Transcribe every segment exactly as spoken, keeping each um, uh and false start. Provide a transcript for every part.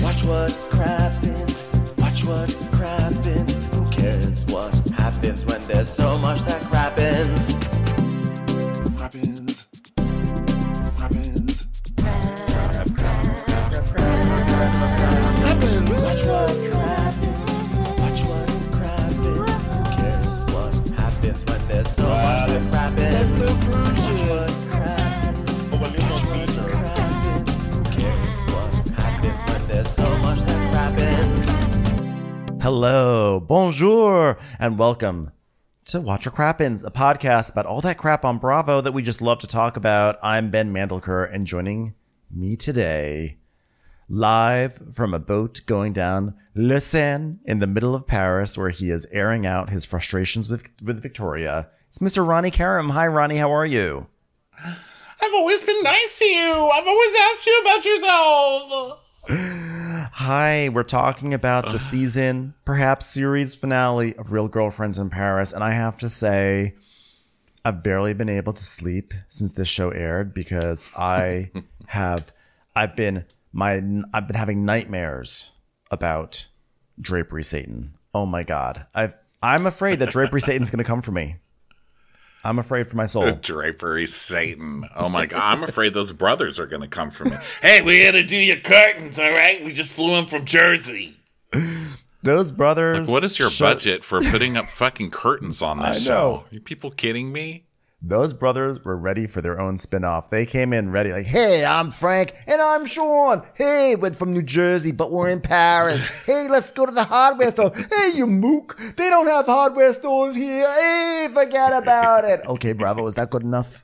Watch what crappens, watch what crappens. Who cares what happens when there's so much that crappens? Crappens, crappens, crap, crap, crap, crap, crappens. Watch what crappens, watch what crappens. Who cares what happens when there's so much that crappens? Watch what crappens, watch what crappens. Who cares what happens when there's so much that crappens? Hello, bonjour, and welcome to Watch What Crappens, a podcast about all that crap on Bravo that we just love to talk about. I'm Ben Mandelker, and joining me today, live from a boat going down Le Seine in the middle of Paris, where he is airing out his frustrations with, with Victoria, it's Mister Ronnie Karam. Hi, Ronnie, how are you? I've always been nice to you. I've always asked you about yourself. Hi, we're talking about the season, perhaps series finale of Real Girlfriends in Paris. And I have to say, I've barely been able to sleep since this show aired because I have, I've been, my, I've been having nightmares about Drapery Satan. Oh my God. I've, I'm afraid that Drapery Satan's going to come for me. I'm afraid for my soul. Drapery Satan. Oh my God. I'm afraid those brothers are going to come for me. Hey, we had to do your curtains, all right? We just flew in from Jersey. Those brothers. Like, what is your show- budget for putting up fucking curtains on this I show? know. Are you people kidding me? Those brothers were ready for their own spinoff. They came in ready, like, hey, I'm Frank, and I'm Sean. Hey, we're from New Jersey, but we're in Paris. Hey, let's go to the hardware store. Hey, you mook, they don't have hardware stores here. Hey, forget about it. Okay, Bravo, is that good enough?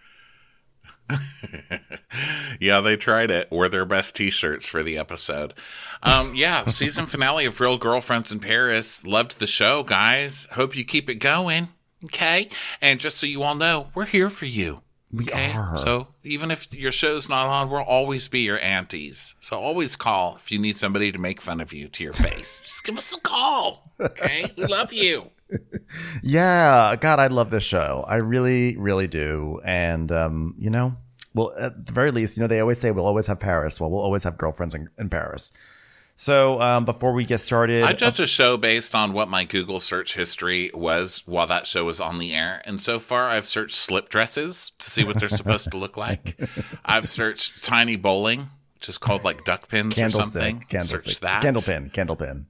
Yeah, they tried it. Wore their best t-shirts for the episode. Um, yeah, season finale of Real Girlfriends in Paris. Loved the show, guys. Hope you keep it going. Okay. And just so you all know, we're here for you. We okay? are. So even if your show's not on, we'll always be your aunties. So always call if you need somebody to make fun of you to your face. Just give us a call. Okay. We love you. Yeah, God, I love this show. I really, really do. And, um, you know, well, at the very least, you know, they always say we'll always have Paris. Well, we'll always have girlfriends in, in Paris. So um, before we get started, I judge a show based on what my Google search history was while that show was on the air. And so far, I've searched slip dresses to see what they're supposed to look like. I've searched tiny bowling, which is called like duck pins or something. Candlestick, Search that. candlepin, candlepin.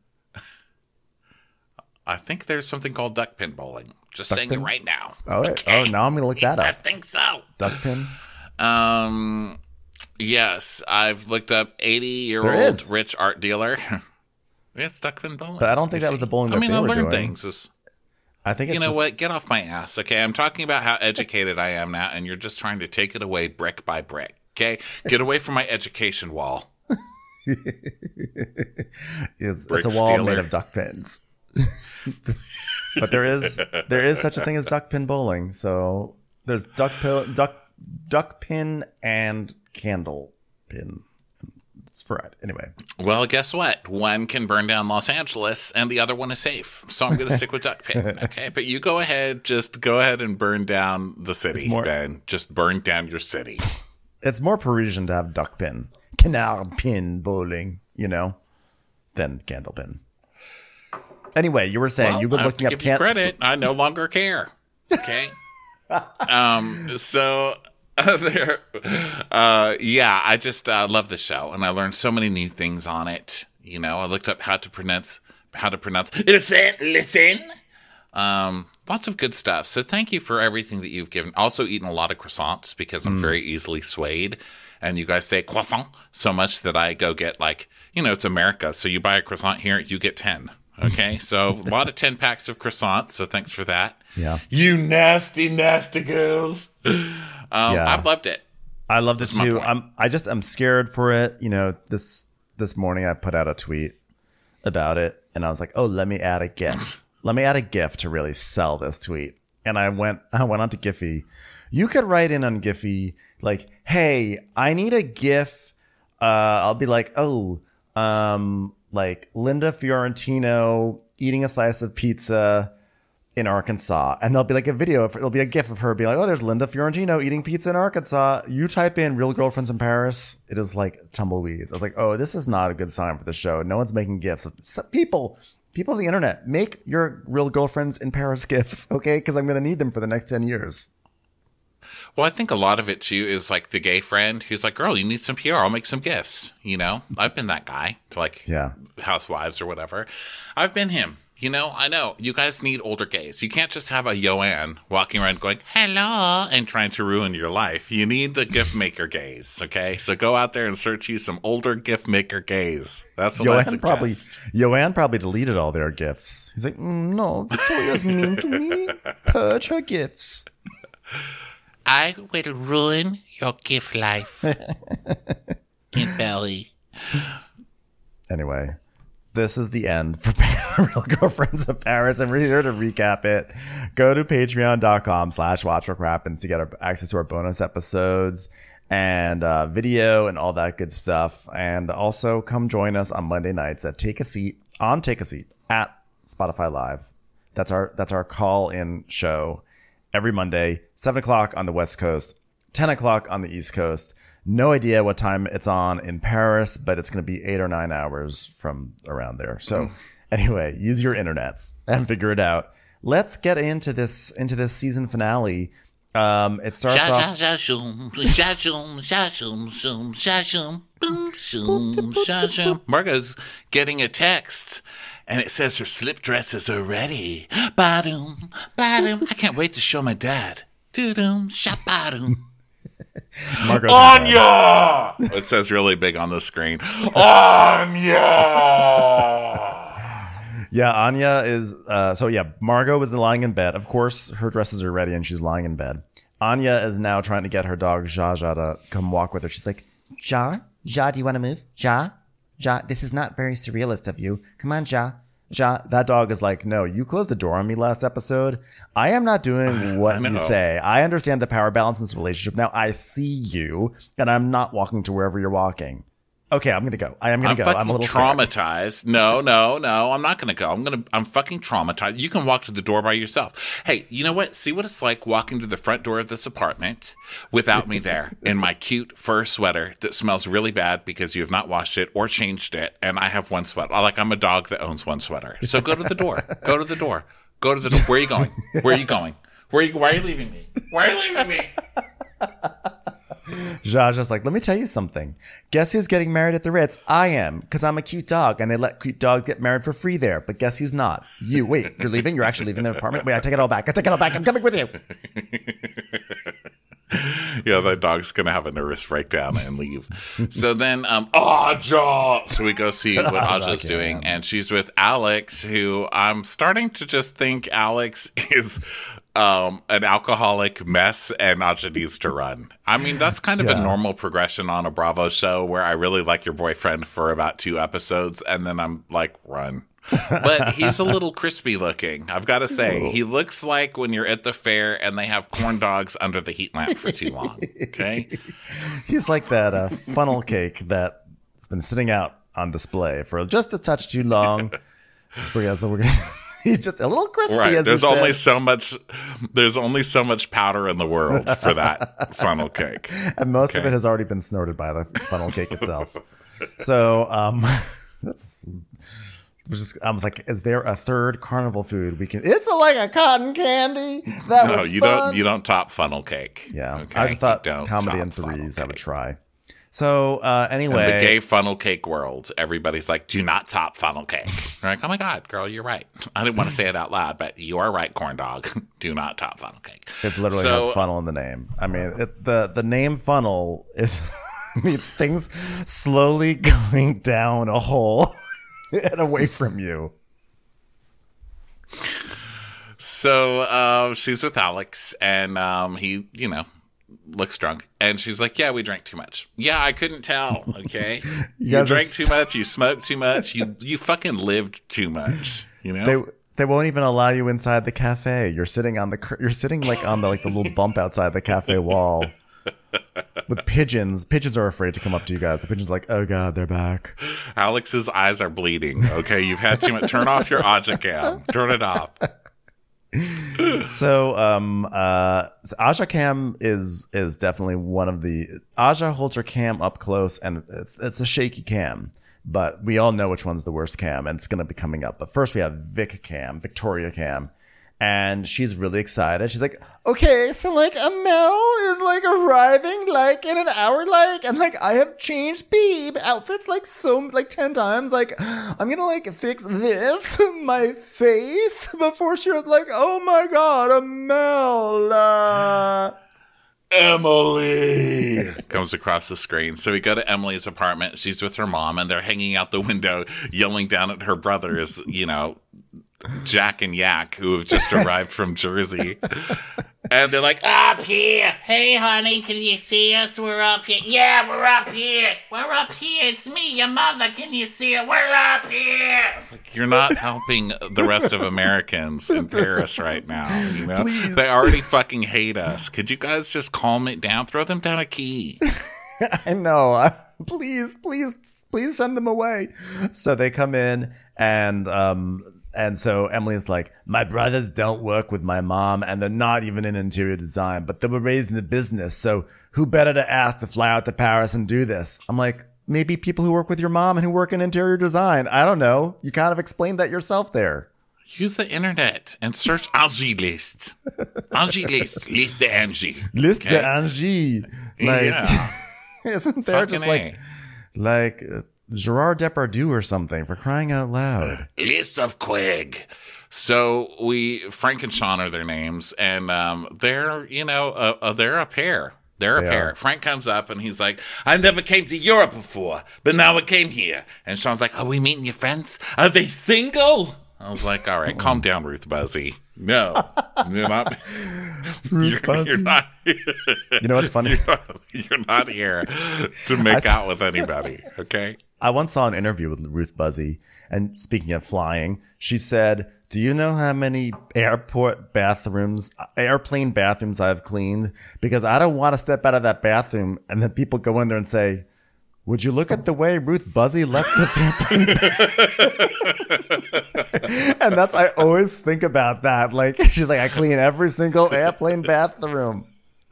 I think there's something called duck pin bowling. Just Duck saying pin? it right now. Oh, Okay. oh, now I'm going to look that I up. think so. Duck pin. Um, yes, I've looked up There eighty-year-old is. rich art dealer. Yeah, duck pin bowling. But I don't think You that was see? the bowling I that mean, they I were learned doing. things. It's, I think it's you know just, what? Get off my ass, okay? I'm talking about how educated I am now, and you're just trying to take it away brick by brick, okay? Get away from my education wall. It's, Brick it's a wall stealer. made of duck pins. But there is there is such a thing as duck pin bowling. So there's duck pin, duck duck pin and candle pin. It's for it anyway. Well, guess what? One can burn down Los Angeles, and the other one is safe. So I'm going to stick with duck pin, okay? But you go ahead, just go ahead and burn down the city, more- Ben. Just burn down your city. It's more Parisian to have duck pin, canard pin bowling, you know, than candle pin. Anyway, you were saying Well, you've been I have looking to up give you can- credit. I no longer care. Okay. um. So uh, there. Uh. Yeah. I just uh, love the show, and I learned so many new things on it. You know, I looked up how to pronounce how to pronounce listen. Listen. Um. Lots of good stuff. So thank you for everything that you've given. Also, eaten a lot of croissants because I'm very easily swayed. And you guys say croissant so much that I go get like, you know, it's America. So you buy a croissant here, you get ten. Okay, so a lot of ten packs of croissants, so thanks for that. Yeah. You nasty, nasty girls. Um, Yeah. I've loved it. I loved it That's my too. point. I'm I just I'm scared for it. You know, this this morning I put out a tweet about it and I was like, oh, let me add a GIF. Let me add a GIF to really sell this tweet. And I went I went on to Giphy. You could write in on Giphy like, hey, I need a GIF. Uh, I'll be like, oh, um, like Linda Fiorentino eating a slice of pizza in Arkansas, and there'll be like a video of, there'll be a gif of her being like, oh, there's Linda Fiorentino eating pizza in Arkansas. You type in Real Girlfriends in Paris, it is like tumbleweeds. I was like, oh, this is not a good sign for the show. No one's making gifs. People, people of the internet, make your Real Girlfriends in Paris gifs, okay? Because I'm going to need them for the next ten years. Well, I think a lot of it, too, is like the gay friend who's like, girl, you need some P R. I'll make some gifts. You know, I've been that guy to like yeah. housewives or whatever. I've been him. You know, I know. You guys need older gays. You can't just have a Joanne walking around going, hello, and trying to ruin your life. You need the gift maker gays, okay? So go out there and search you some older gift maker gays. That's what I Joanne suggest. probably, Joanne probably deleted all their gifts. He's like, mm, no, Victoria's mean to me. Purge her gifts. I will ruin your gift life in Belly. Anyway. This is the end for Real Girlfriends of Paris, and we're here to recap it. Go to patreon.com slash watch what happens to get our, access to our bonus episodes and uh, video and all that good stuff. And also come join us on Monday nights at Take a Seat on Take a Seat at Spotify Live. That's our that's our call-in show every Monday, seven o'clock on the West Coast, ten o'clock on the East Coast. No idea what time it's on in Paris, but it's going to be eight or nine hours from around there. So mm. anyway, use your internets and figure it out. Let's get into this into this season finale. Um, it starts off. Margot's getting a text, and it says her slip dresses are ready. Ba-doom, ba-doom. I can't wait to show my dad. Do-doom, sha-ba-doom. Margot's Anya! It says really big on the screen. Anya! Yeah, Anya is, uh, so yeah, Margot was lying in bed. Of course, her dresses are ready and she's lying in bed. Anya is now trying to get her dog, Jaja, to come walk with her. She's like, Ja, Ja, do you want to move? Ja, Ja, this is not very surrealist of you. Come on, Ja. Ja, that dog is like, no, you closed the door on me last episode. I am not doing what you say. I understand the power balance in this relationship. Now I see you, and I'm not walking to wherever you're walking. Okay, I'm gonna go. I am gonna I'm go. Fucking I'm a little traumatized. Scared. No, no, no. I'm not gonna go. I'm gonna. I'm fucking traumatized. You can walk to the door by yourself. Hey, you know what? See what it's like walking to the front door of this apartment without me there in my cute fur sweater that smells really bad because you have not washed it or changed it, and I have one sweater. Like I'm a dog that owns one sweater. So go to the door. Go to the door. Go to the door. Where are you going? Where are you going? Where are you? Why are you leaving me? Why are you leaving me? Jaja's like, let me tell you something. Guess who's getting married at the Ritz? I am, because I'm a cute dog, and they let cute dogs get married for free there. But guess who's not? You. Wait, you're leaving? You're actually leaving the apartment? Wait, I take it all back. I take it all back. I'm coming with you. Yeah, that dog's going to have a nervous breakdown and leave. So then, um, Aja! So we go see what Aja's doing, and she's with Alex, who I'm starting to just think Alex is um, an alcoholic mess and Aja needs to run. I mean, that's kind of yeah. a normal progression on a Bravo show where I really like your boyfriend for about two episodes, and then I'm like, run. But he's a little crispy looking, I've got to say. He looks like when you're at the fair and they have corn dogs under the heat lamp for too long, okay? He's like that uh, funnel cake that's been sitting out on display for just a touch too long. So we're gonna, he's just a little crispy, right. as There's he only said. so much There's only so much powder in the world for that funnel cake. And most okay. of it has already been snorted by the funnel cake itself. So um, that's... Just, I was like, "Is there a third carnival food we can?" It's a, like a cotton candy. That no, was you fun. don't. You don't top funnel cake. Yeah, okay? I thought don't comedy in threes I would try. So uh, anyway, in the gay funnel cake world, everybody's like, "Do not top funnel cake." They're like, "Oh my god, girl, you're right." I didn't want to say it out loud, but you are right, corn dog. Do not top funnel cake. It literally so, has funnel in the name. I mean, it, the the name funnel is things slowly going down a hole and away from you. So uh, she's with Alex, and um, he, you know, looks drunk. And she's like, yeah, we drank too much. Yeah, I couldn't tell, okay? you you drank so- too much, you smoked too much, you you fucking lived too much, you know? They they won't even allow you inside the cafe. You're sitting on the you're sitting like on the like the little bump outside the cafe wall. With pigeons. Pigeons are afraid to come up to you guys. The pigeons are like, oh god, they're back. Alex's eyes are bleeding. Okay, you've had too much. Turn off your Aja cam. Turn it off. So, um, uh, so Aja Cam is is definitely one of the Aja holds her cam up close, and it's it's a shaky cam, but we all know which one's the worst cam, and it's gonna be coming up. But first, we have Vic Cam, Victoria Cam. And she's really excited. She's like, okay, so like Amel is like arriving like in an hour, like, and like I have changed Beeb outfits like so like ten times. Like I'm gonna like fix this, my face, before she was like, oh my god, Amel. Uh... Emily comes across the screen. So we go to Emily's apartment. She's with her mom, and they're hanging out the window, yelling down at her brothers, you know, Jack and Yak, who have just arrived from Jersey. And they're like, up here. Hey, honey, can you see us? We're up here. Yeah, we're up here. We're up here. It's me, your mother. Can you see it? We're up here. It's like, you're not helping the rest of Americans in Paris right now. You know, Please. They already fucking hate us. Could you guys just calm it down? Throw them down a key. I know. Uh, please, please, please send them away. So they come in, and um, and so Emily's like, my brothers don't work with my mom, and they're not even in interior design, but they were raised in the business. So who better to ask to fly out to Paris and do this? I'm like, maybe people who work with your mom and who work in interior design. I don't know. You kind of explained that yourself there. Use the internet and search Angie List. Angie List. List de Angie. List Okay? de Angie. Like, Yeah. isn't there Fucking just A. like, like uh, Gerard Depardieu or something, for crying out loud? List of Quig. So we, Frank and Sean are their names, and um, they're, you know, uh, uh, they're a pair. They're a They pair. are. Frank comes up and he's like, I never came to Europe before, but now I came here. And Sean's like, are we meeting your friends? Are they single? I was like, all right, calm down, Ruth Buzzy. No, you're not. Ruth you're, Buzzy. you're not. You know what's funny? You're, you're not here to make I- out with anybody, okay? I once saw an interview with Ruth Buzzy, and speaking of flying, she said, do you know how many airport bathrooms, airplane bathrooms I've cleaned? Because I don't want to step out of that bathroom and then people go in there and say, would you look at the way Ruth Buzzy left this airplane? And that's, I always think about that. Like, she's like, I clean every single airplane bathroom.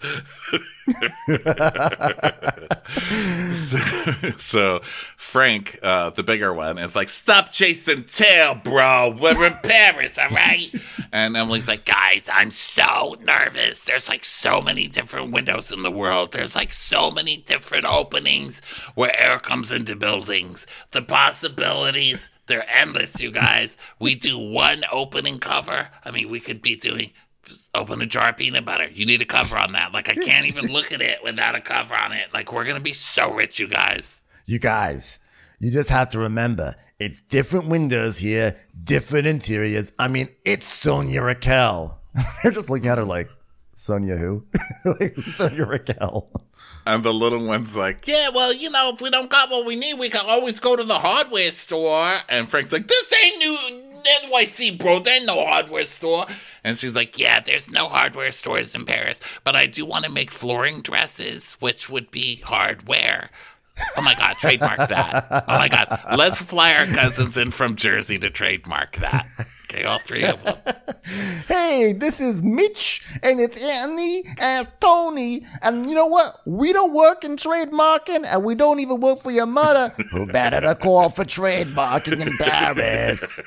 so, so Frank, uh, the bigger one, is like, stop chasing tail, bro. We're in Paris, all right? And Emily's like, guys, I'm so nervous. There's like so many different windows in the world. There's like so many different openings where air comes into buildings. The possibilities, they're endless, you guys. We do one opening cover. I mean, we could be doing... Open a jar of peanut butter. You need a cover on that. Like, I can't even look at it without a cover on it. Like, we're going to be so rich, you guys. You guys, you just have to remember, it's different windows here, different interiors. I mean, it's Sonia Raquel. They're just looking at her like, Sonia who? Like, Sonia Raquel. And the little one's like, yeah, well, you know, if we don't got what we need, we can always go to the hardware store. And Frank's like, this ain't new N Y C, bro. There ain't no hardware store. And she's like, yeah, there's no hardware stores in Paris, but I do want to make flooring dresses, which would be hardware. Oh, my God, trademark that. Oh, my God. Let's fly our cousins in from Jersey to trademark that. Okay, all three of them. Hey, this is Mitch, and it's Anthony and Tony. And you know what? We don't work in trademarking, and we don't even work for your mother. Who better to call for trademarking in Paris?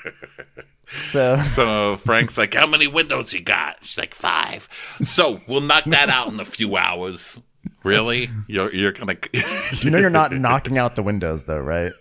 So, So Frank's like, how many windows you got? She's like, five. So we'll knock that out in a few hours. Really? You're you're gonna? you know you're not knocking out the windows, though, right?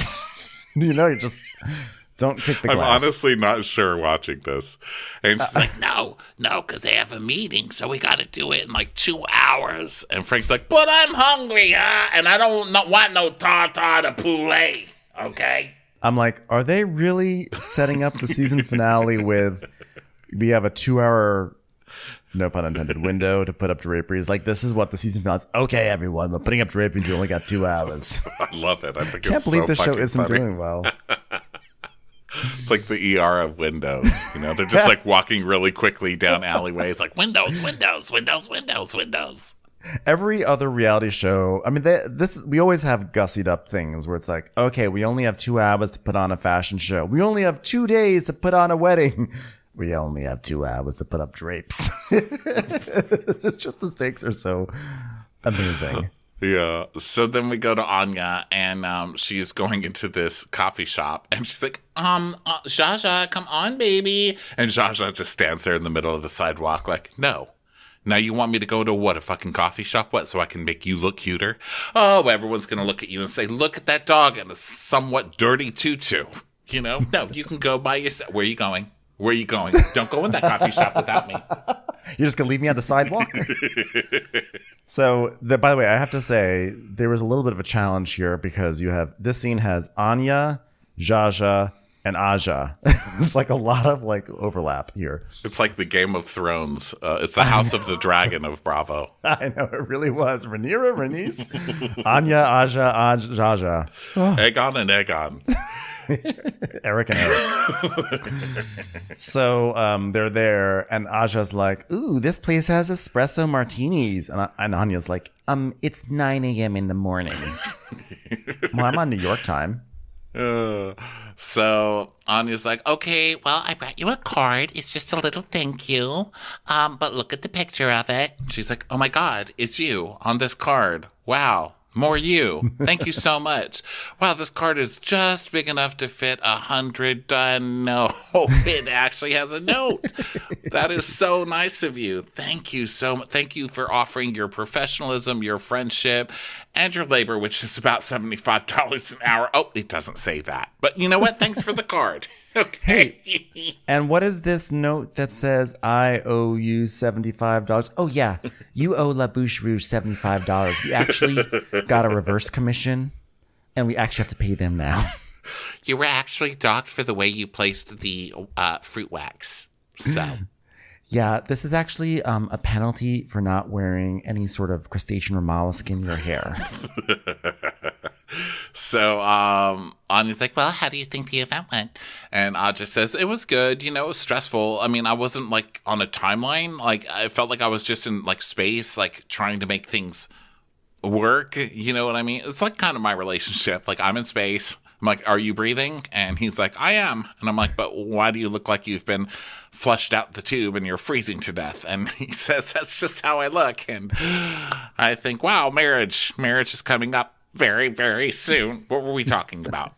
You know, you just don't kick the I'm glass. honestly not sure watching this. And she's like, no, no, because they have a meeting, so we got to do it in like two hours. And Frank's like, but I'm hungry, huh? And I don't no- want no tartare de poulet, okay? I'm like, are they really setting up the season finale with, we have a two hour, no pun intended, window to put up draperies? Like, this is what the season finale is. Okay, everyone, we're putting up draperies. We only got two hours. I love it. I think Can't it's believe so this show fucking isn't funny. doing well. It's like the E R of windows. You know, they're just like walking really quickly down alleyways, like windows, windows, windows, windows, windows. Every other reality show, I mean, they, this we always have gussied up things where it's like, okay, we only have two hours to put on a fashion show. We only have two days to put on a wedding. we only have two hours to put up drapes. It's just the stakes are so amazing. Yeah. So then we go to Anya, and um, she's going into this coffee shop, and she's like, um, uh, Zsa Zsa, come on, baby. And Zsa Zsa just stands there in the middle of the sidewalk like, no. Now you want me to go to what, a fucking coffee shop? What, so I can make you look cuter? Oh, everyone's going to look at you and say, look at that dog in a somewhat dirty tutu. You know? No, you can go by yourself. Where are you going? Where are you going? Don't go in that coffee shop without me. You're just going to leave me on the sidewalk? So, the, by the way, I have to say, there was a little bit of a challenge here because you have, this scene has Anya, Zsa Zsa, and Aja. It's like a lot of like overlap here. It's like the Game of Thrones. Uh, it's the House of the Dragon of Bravo. I know, it really was. Rhaenyra, Rhaenys, Anya, Aja, Aj, Zsa Zsa. Aegon and Aegon. Eric and Eric. So um, they're there, and Aja's like, ooh, this place has espresso martinis. And, and Anya's like, um, it's nine a.m. in the morning. Well, I'm on New York time. Uh, so Anya's like, okay, well, I brought you a card. It's just a little thank you. Um, but look at the picture of it. She's like, oh my God, it's you on this card. Wow. More you. Thank you so much. Wow, this card is just big enough to fit a hundred. Uh, no, it actually has a note. That is so nice of you. Thank you so much. Thank you for offering your professionalism, your friendship, and your labor, which is about seventy-five dollars an hour. Oh, it doesn't say that. But you know what? Thanks for the card. Okay. And what is this note that says, I owe you seventy-five dollars? Oh, yeah. You owe La Bouche Rouge seventy-five dollars. We actually got a reverse commission, and we actually have to pay them now. You were actually docked for the way you placed the uh, fruit wax. So... Yeah, this is actually um, a penalty for not wearing any sort of crustacean or mollusk in your hair. So um, Anya's like, well, how do you think the event went? And Aja says, it was good. You know, it was stressful. I mean, I wasn't like on a timeline. Like, I felt like I was just in like space, like trying to make things work. You know what I mean? It's like kind of my relationship. Like, I'm in space. I'm like, are you breathing? And he's like, I am. And I'm like, but why do you look like you've been flushed out the tube and you're freezing to death? And he says, that's just how I look. And I think, wow, marriage. Marriage is coming up very, very soon. What were we talking about?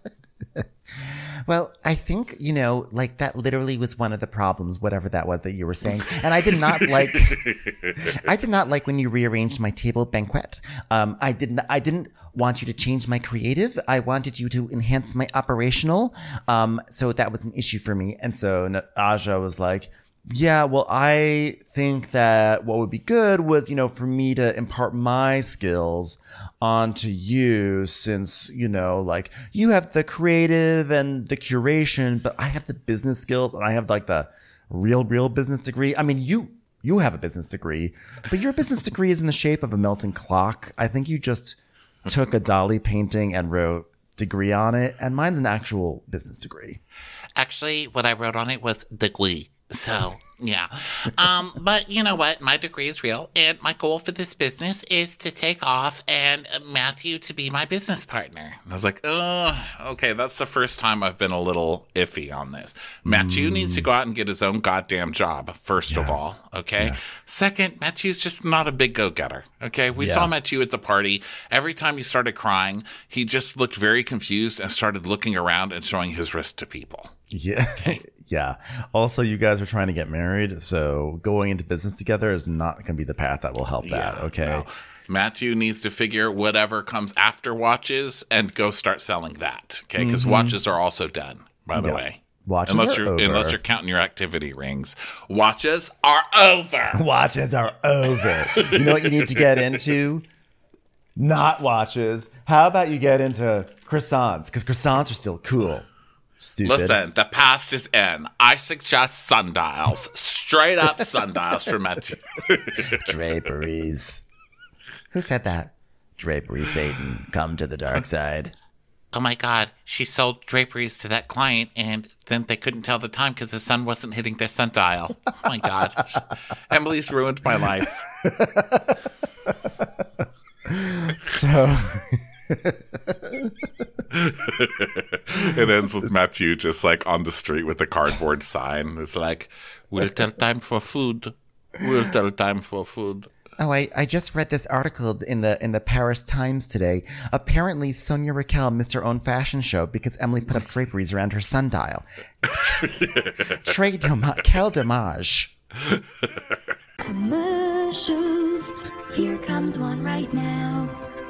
Well, I think, you know, like that literally was one of the problems, whatever that was that you were saying. And I did not like, I did not like when you rearranged my table banquet. Um, I didn't, I didn't want you to change my creative. I wanted you to enhance my operational. Um, so that was an issue for me. And so Aja was like, yeah, well, I think that what would be good was, you know, for me to impart my skills onto you since, you know, like you have the creative and the curation, but I have the business skills and I have like the real, real business degree. I mean, you, you have a business degree, but your business degree is in the shape of a melting clock. I think you just took a Dali painting and wrote degree on it, and mine's an actual business degree. Actually, what I wrote on it was degree. So, yeah. Um, but you know what? My degree is real, and my goal for this business is to take off and Matthew to be my business partner. And I was like, oh, okay, that's the first time I've been a little iffy on this. Matthew mm. needs to go out and get his own goddamn job, first yeah. of all, okay? Yeah. Second, Matthew's just not a big go-getter, okay? We yeah. saw Matthew at the party. Every time he started crying, he just looked very confused and started looking around and showing his wrist to people. Yeah. Okay? Yeah. Also, you guys are trying to get married, so going into business together is not going to be the path that will help that, yeah, okay? No. Matthew needs to figure whatever comes after watches and go start selling that, okay? Because mm-hmm. watches are also done, by the yeah. way. Watches unless are you're, over. Unless you're counting your activity rings. Watches are over. Watches are over. You know what you need to get into? Not watches. How about you get into croissants? Because croissants are still cool. Stupid. Listen, the past is in. I suggest sundials. Straight up sundials for Matthew. Draperies. Who said that? Drapery Satan, come to the dark side. Oh my God, she sold draperies to that client and then they couldn't tell the time because the sun wasn't hitting their sundial. Oh my God. Emily's ruined my life. So... It ends with Matthew just like on the street with a cardboard sign. It's like, we'll tell time for food. We'll tell time for food. Oh, I, I just read this article in the in the Paris Times today. Apparently, Sonia Raquel missed her own fashion show because Emily put up draperies around her sundial. Très dommage. Quel dommage. Commercials. Here comes one right now.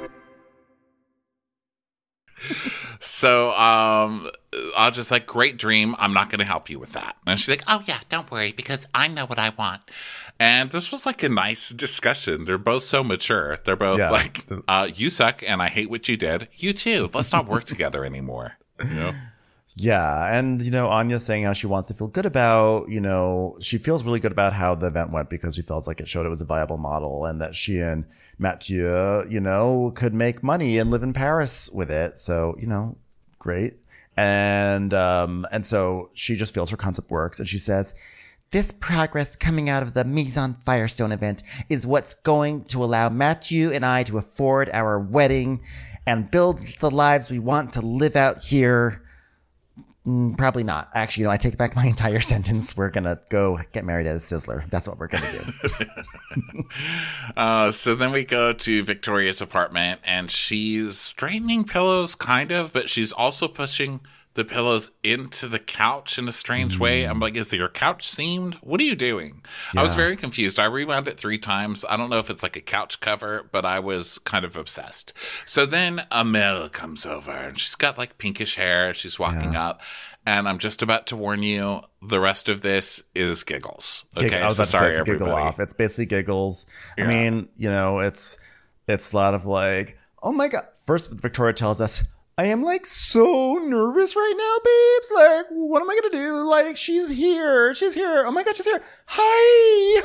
So um, I was just like, great dream. I'm not going to help you with that. And she's like, oh, yeah, don't worry, because I know what I want. And this was like a nice discussion. They're both so mature. They're both Yeah. like, uh, you suck and I hate what you did. You too. Let's not work together anymore. You know? Yeah, and, you know, Anya's saying how she wants to feel good about, you know, she feels really good about how the event went because she feels like it showed it was a viable model and that she and Mathieu, you know, could make money and live in Paris with it. So, you know, great. And, um, and so she just feels her concept works and she says, this progress coming out of the Mise on Firestone event is what's going to allow Mathieu and I to afford our wedding and build the lives we want to live out here. Mm, probably not. Actually, you know, I take back my entire sentence. We're going to go get married at a Sizzler. That's what we're going to do. uh, so then we go to Victoria's apartment and she's straightening pillows, kind of, but she's also pushing the pillows into the couch in a strange mm. way. I'm like, is your couch seamed? What are you doing? Yeah. I was very confused. I rewound it three times. I don't know if it's like a couch cover, but I was kind of obsessed. So then Amel comes over and she's got like pinkish hair. She's walking yeah. up. And I'm just about to warn you, the rest of this is giggles. Okay, Giggle, I was so about sorry, to say it's everybody. giggle off. It's basically giggles. Yeah. I mean, you know, it's it's a lot of like, oh my God. First, Victoria tells us, I am like so nervous right now, babes. Like, what am I gonna do? Like, she's here. She's here. Oh my God, she's here. Hi.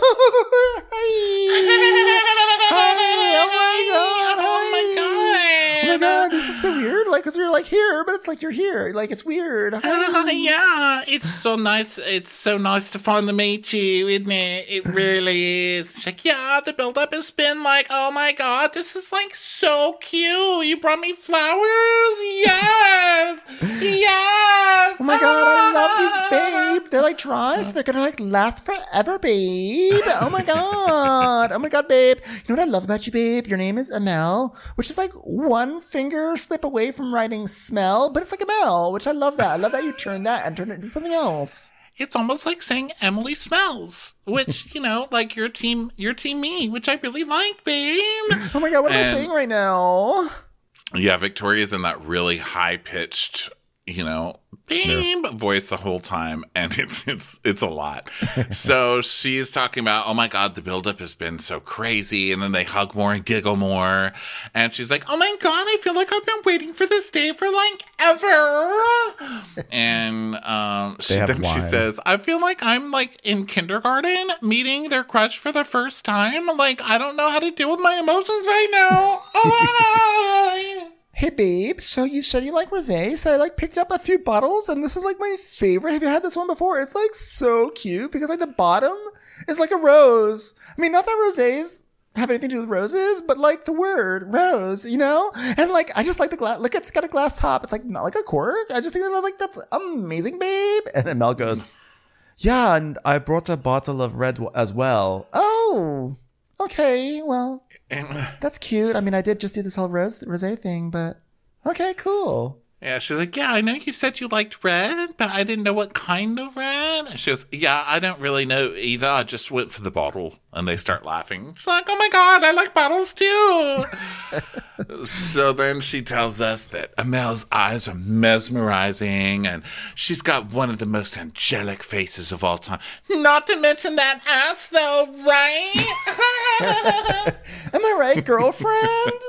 Hi. Hi. Oh my God. Hi. Oh my God. Oh my God. This is so weird. Like, because we were like here, but it's like you're here. Like, it's weird. Uh, yeah, it's so nice. It's so nice to finally meet you, isn't it? It really is. She's like, yeah, the buildup has been like, oh my God, this is like so cute. You brought me flowers. Yes. Yes. Oh my God, I love these, babe. They're like dry, so they're gonna like last forever, babe. Oh my God. Oh my God, babe. You know what I love about you, babe? Your name is Amel, which is like one finger slip away from writing smell, but it's like Amel, which I love that. I love that you turn that and turn it into something else. It's almost like saying Emily smells, which, you know, like your team, your team me, which I really like, babe. Oh my God, what am and, I saying right now? Yeah, Victoria's in that really high-pitched, you know, babe no. voice the whole time, and it's it's it's a lot. So she's talking about, oh my God, the buildup has been so crazy, and then they hug more and giggle more, and she's like, oh my God, I feel like I've been waiting for this day for like ever. And um, she, then she says, I feel like I'm like in kindergarten meeting their crush for the first time. Like, I don't know how to deal with my emotions right now. Oh. Hey, babe, so you said you like rosé, so I like picked up a few bottles, and this is like my favorite. Have you had this one before? It's like so cute because like the bottom is like a rose. I mean, not that rosés have anything to do with roses, but like the word rose, you know? And like, I just like the glass. Look, it's got a glass top. It's like not like a cork. I just think that I was like, that's amazing, babe. And then Mel goes, yeah, and I brought a bottle of red as well. Oh, okay, well, that's cute. I mean, I did just do this whole rose rosé thing, but okay, cool. Yeah, she's like, yeah, I know you said you liked red, but I didn't know what kind of red. And she goes, yeah, I don't really know either. I just went for the bottle. And they start laughing. She's like, oh my God, I like bottles too. So then she tells us that Amel's eyes are mesmerizing and she's got one of the most angelic faces of all time. Not to mention that ass though, right? Am I right, girlfriend?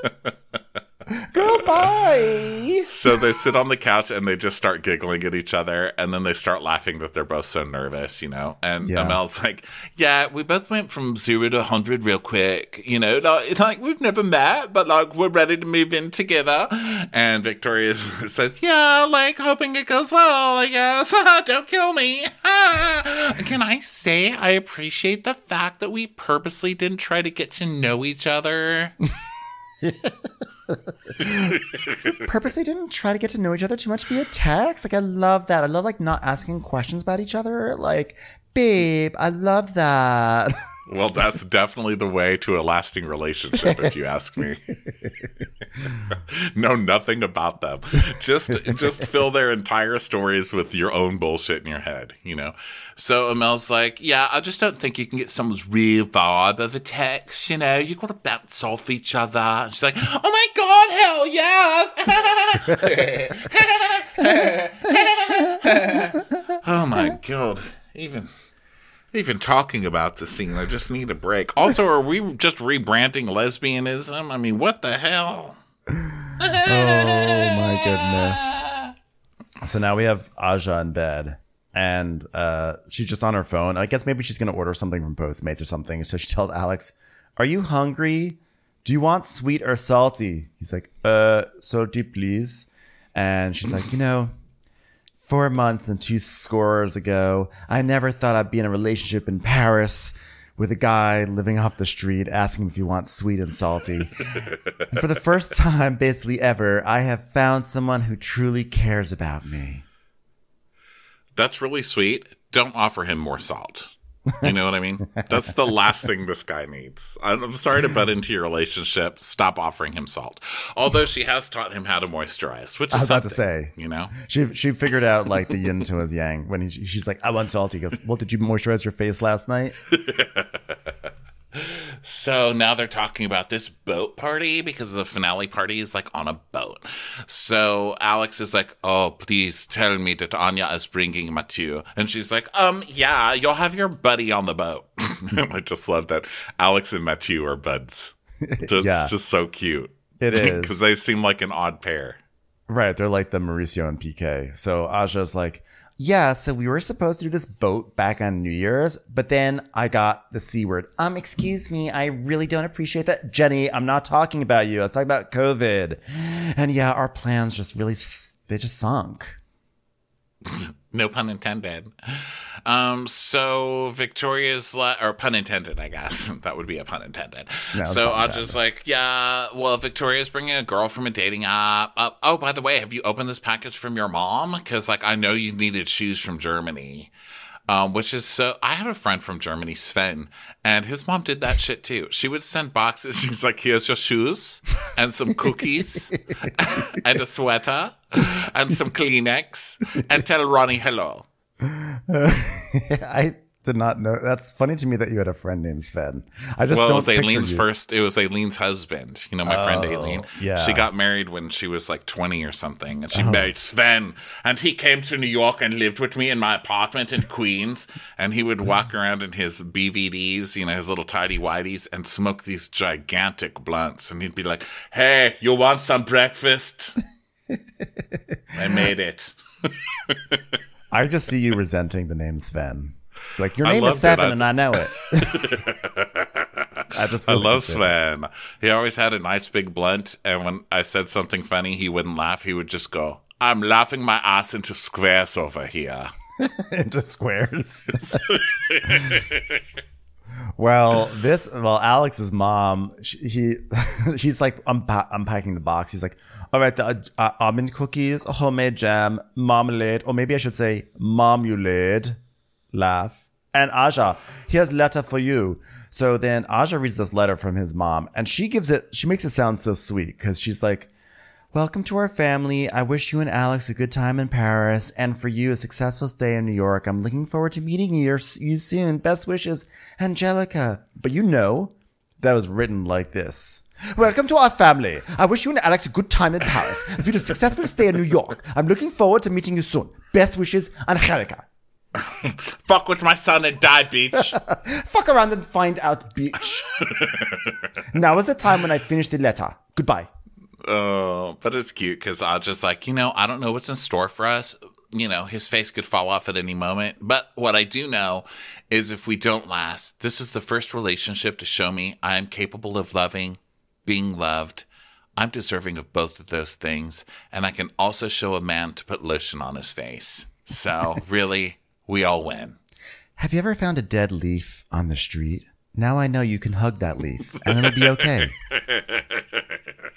Girl, bye. So they sit on the couch and they just start giggling at each other. And then they start laughing that they're both so nervous, you know? And yeah. Amel's like, yeah, we both went from zero to one hundred real quick. You know, like, like we've never met, but like we're ready to move in together. And Victoria says, yeah, like hoping it goes well, I guess. Don't kill me. Can I say I appreciate the fact that we purposely didn't try to get to know each other? purposely didn't try to get to know each other too much via text. Like, I love that. I love, like, not asking questions about each other. Like, babe, I love that. Well, that's definitely the way to a lasting relationship, if you ask me. Know nothing about them. Just just fill their entire stories with your own bullshit in your head, you know? So Amel's like, yeah, I just don't think you can get someone's real vibe over text, you know? You got to bounce off each other. And she's like, oh my God, hell yes! Oh my God. Even... Even talking about the scene, I just need a break. Also, are we just rebranding lesbianism? I mean, what the hell? Oh, my goodness. So now we have Aja in bed, and uh, she's just on her phone. I guess maybe she's going to order something from Postmates or something. So she tells Alex, are you hungry? Do you want sweet or salty? He's like, uh, salty, please. And she's like, you know... Four months and two scores ago, I never thought I'd be in a relationship in Paris with a guy living off the street asking him if you want sweet and salty. And for the first time, basically ever, I have found someone who truly cares about me. That's really sweet. Don't offer him more salt. You know what I mean? That's the last thing this guy needs. I'm sorry to butt into your relationship. Stop offering him salt. Although she has taught him how to moisturize, which is I was about to something, say, you know, she she figured out like the yin to his yang when he, she's like, I want salty. He goes, well, did you moisturize your face last night? So now they're talking about this boat party because the finale party is like on a boat. So Alex is like, oh, please tell me that Anya is bringing Mathieu. And she's like, um, yeah, you'll have your buddy on the boat. I just love that Alex and Mathieu are buds. It's Yeah. just so cute. It is. Because they seem like an odd pair. Right. They're like the Mauricio and P K. So Aja's like, yeah, so we were supposed to do this boat back on New Year's, but then I got the C word. Um, excuse me, I really don't appreciate that. Jenny, I'm not talking about you. I was talking about COVID. And yeah, our plans just really, they just sunk. No pun intended. Um, so Victoria's, la- or pun intended, I guess. That would be a pun intended. No, so pun I'll just like, yeah, well, Victoria's bringing a girl from a dating app. Uh, oh, by the way, have you opened this package from your mom? Because, like, I know you needed shoes from Germany. Um, which is so, I had a friend from Germany, Sven, and his mom did that shit too. She would send boxes. She's like, here's your shoes and some cookies and a sweater and some Kleenex and tell Ronnie hello. I did not know. That's funny to me that you had a friend named Sven. I just well, don't it was picture Aileen's you. first, it was Aileen's husband, you know, my friend Oh, Aileen. yeah. She got married when she was like twenty or something, and she married Sven, and he came to New York and lived with me in my apartment in Queens, and he would walk around in his B V Ds, you know, his little tidy whities, and smoke these gigantic blunts, and he'd be like, hey, you want some breakfast? I made it. I just see you resenting the name Sven. Like, your I name loved is Seven it. I- and I know it. I just I really love consider it. Sven. He always had a nice big blunt, and when I said something funny, he wouldn't laugh. He would just go, I'm laughing my ass into squares over here. Into squares. Well, this, well, Alex's mom, she, he, he's like unpa- unpacking the box. He's like, all right, uh, uh, almond cookies, homemade jam, marmalade, or maybe I should say marmalade. Laugh. And Aja, here's letter for you. So then Aja reads this letter from his mom, and she gives it, she makes it sound so sweet because she's like, welcome to our family. I wish you and Alex a good time in Paris, and for you a successful stay in New York. I'm looking forward to meeting you, you soon. Best wishes, Angelica. But you know, that was written like this. Welcome to our family. I wish you and Alex a good time in Paris. If you to successfully stay in New York, I'm looking forward to meeting you soon. Best wishes, Angelica. Fuck with my son and die, beach. Fuck around and find out, bitch. Now is the time when I finish the letter. Goodbye. Oh, but it's cute because I just like, you know, I don't know what's in store for us. You know, his face could fall off at any moment. But what I do know is if we don't last, this is the first relationship to show me I am capable of loving, being loved. I'm deserving of both of those things. And I can also show a man to put lotion on his face. So really, we all win. Have you ever found a dead leaf on the street? Now I know you can hug that leaf and it'll be okay.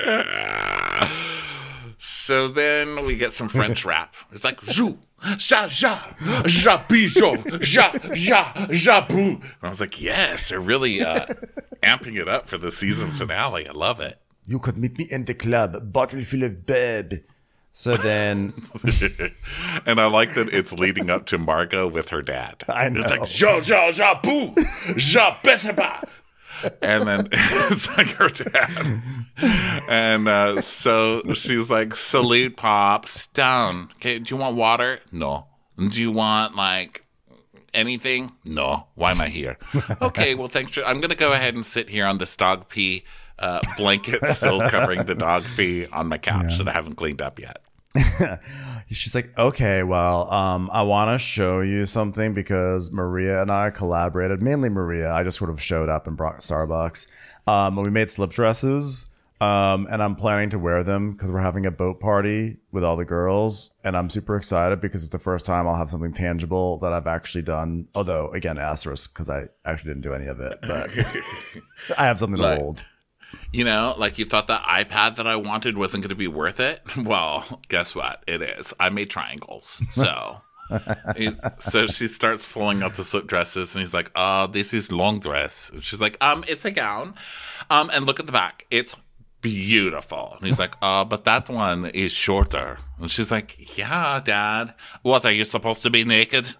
So then we get some French rap. It's like, jou, ja, ja, ja, bijou, ja, ja, ja, boo. And I was like, yes, they're really uh, amping it up for the season finale. I love it. You could meet me in the club, bottle full of babe. So then, and I like that it's leading up to Margot with her dad. I know. It's like, ja, ja, ja, boo, ja, besaba. And then it's like her dad. And uh, so she's like, salute, Pops. Down. Okay, do you want water? No. Do you want, like, anything? No. Why am I here? Okay, well, thanks. For, I'm going to go ahead and sit here on this dog pee uh, blanket still covering the dog pee on my couch yeah. that I haven't cleaned up yet. She's like, okay, well, um, I want to show you something because Maria and I collaborated, mainly Maria. I just sort of showed up and brought Starbucks. Um, and we made slip dresses. Um, and I'm planning to wear them because we're having a boat party with all the girls. And I'm super excited because it's the first time I'll have something tangible that I've actually done. Although, again, asterisk, because I actually didn't do any of it. But I have something like, to hold. You know, like you thought that iPad that I wanted wasn't going to be worth it. Well, guess what? It is. I made triangles. So so she starts pulling out the slip dresses and he's like, oh, this is long dress. And she's like, um, it's a gown. Um, and look at the back. It's beautiful. And he's like, uh, but that one is shorter. And she's like, yeah, Dad. What, are you supposed to be naked?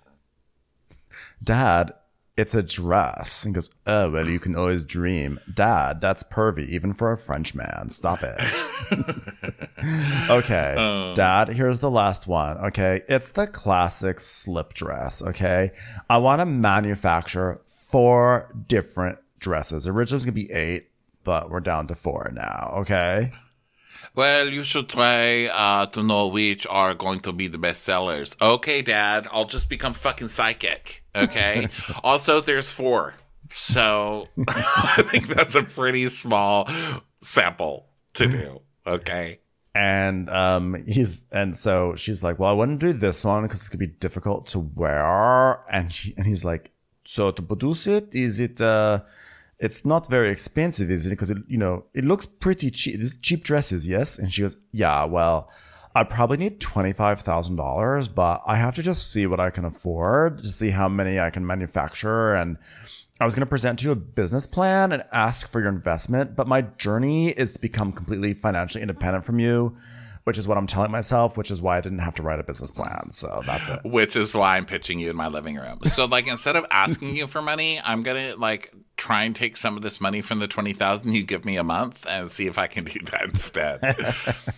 Dad, it's a dress. And he goes, oh, well, you can always dream. Dad, that's pervy, even for a French man. Stop it. Okay. Um, Dad, here's the last one. Okay. It's the classic slip dress. Okay. I want to manufacture four different dresses. Originally it was going to be eight, but we're down to four now. Okay. Well, you should try uh, to know which are going to be the best sellers. Okay, Dad, I'll just become fucking psychic. Okay. Also, there's four. So I think that's a pretty small sample to do. Okay. And um, he's and so she's like, well, I wouldn't do this one because it's gonna be difficult to wear. And she and he's like, so to produce it, is it? Uh, it's not very expensive, is it? Because it, you know, it looks pretty cheap. This cheap dresses, yes. And she goes, yeah, well, I probably need twenty-five thousand dollars, but I have to just see what I can afford to see how many I can manufacture. And I was going to present to you a business plan and ask for your investment, but my journey is to become completely financially independent from you, which is what I'm telling myself, which is why I didn't have to write a business plan. So that's it. Which is why I'm pitching you in my living room. So like, instead of asking you for money, I'm going to like try and take some of this money from the twenty thousand you give me a month and see if I can do that instead.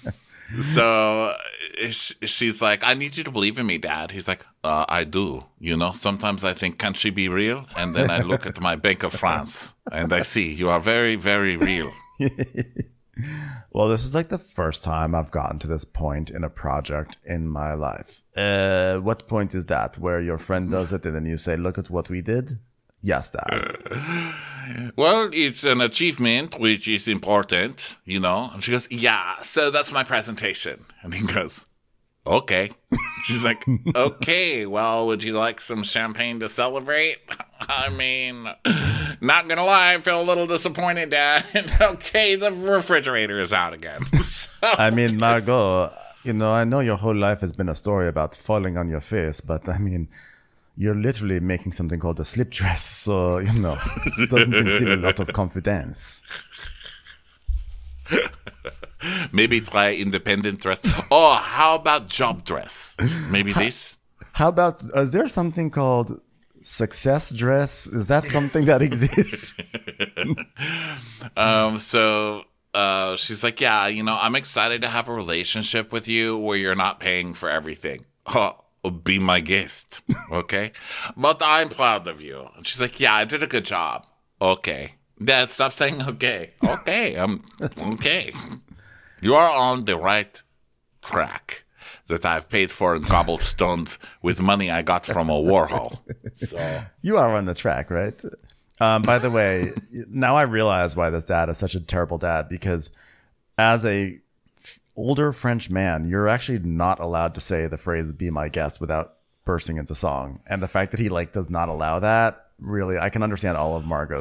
So she's like, I need you to believe in me, Dad. He's like, uh, I do. You know, sometimes I think, can she be real? And then I look at my Bank of France and I see you are very, very real. Well, this is like the first time I've gotten to this point in a project in my life. Uh, what point is that? Where your friend does it and then you say, look at what we did? Yes, Dad. Well, it's an achievement, which is important, you know. And she goes, yeah, so that's my presentation. And he goes, okay. She's like, okay, well, would you like some champagne to celebrate? I mean, not gonna lie, I feel a little disappointed, Dad. Okay, the refrigerator is out again. So, I mean, Margot, you know, I know your whole life has been a story about falling on your face, but I mean, you're literally making something called a slip dress, so, you know, it doesn't instill a lot of confidence. Maybe try independent dress. Oh, how about job dress? Maybe how, this? How about, is there something called success dress? Is that something that exists? um, so uh, she's like, yeah, you know, I'm excited to have a relationship with you where you're not paying for everything. Oh, be my guest, okay? But I'm proud of you. And she's like, yeah, I did a good job. Okay. Dad, stop saying okay. Okay, I'm okay. You are on the right track that I've paid for in cobblestones with money I got from a Warhol. So you are on the track, right? Um, by the way, now I realize why this dad is such a terrible dad, because as a older French man, you're actually not allowed to say the phrase "be my guest" without bursting into song. And the fact that he like does not allow that, really, I can understand all of Margot's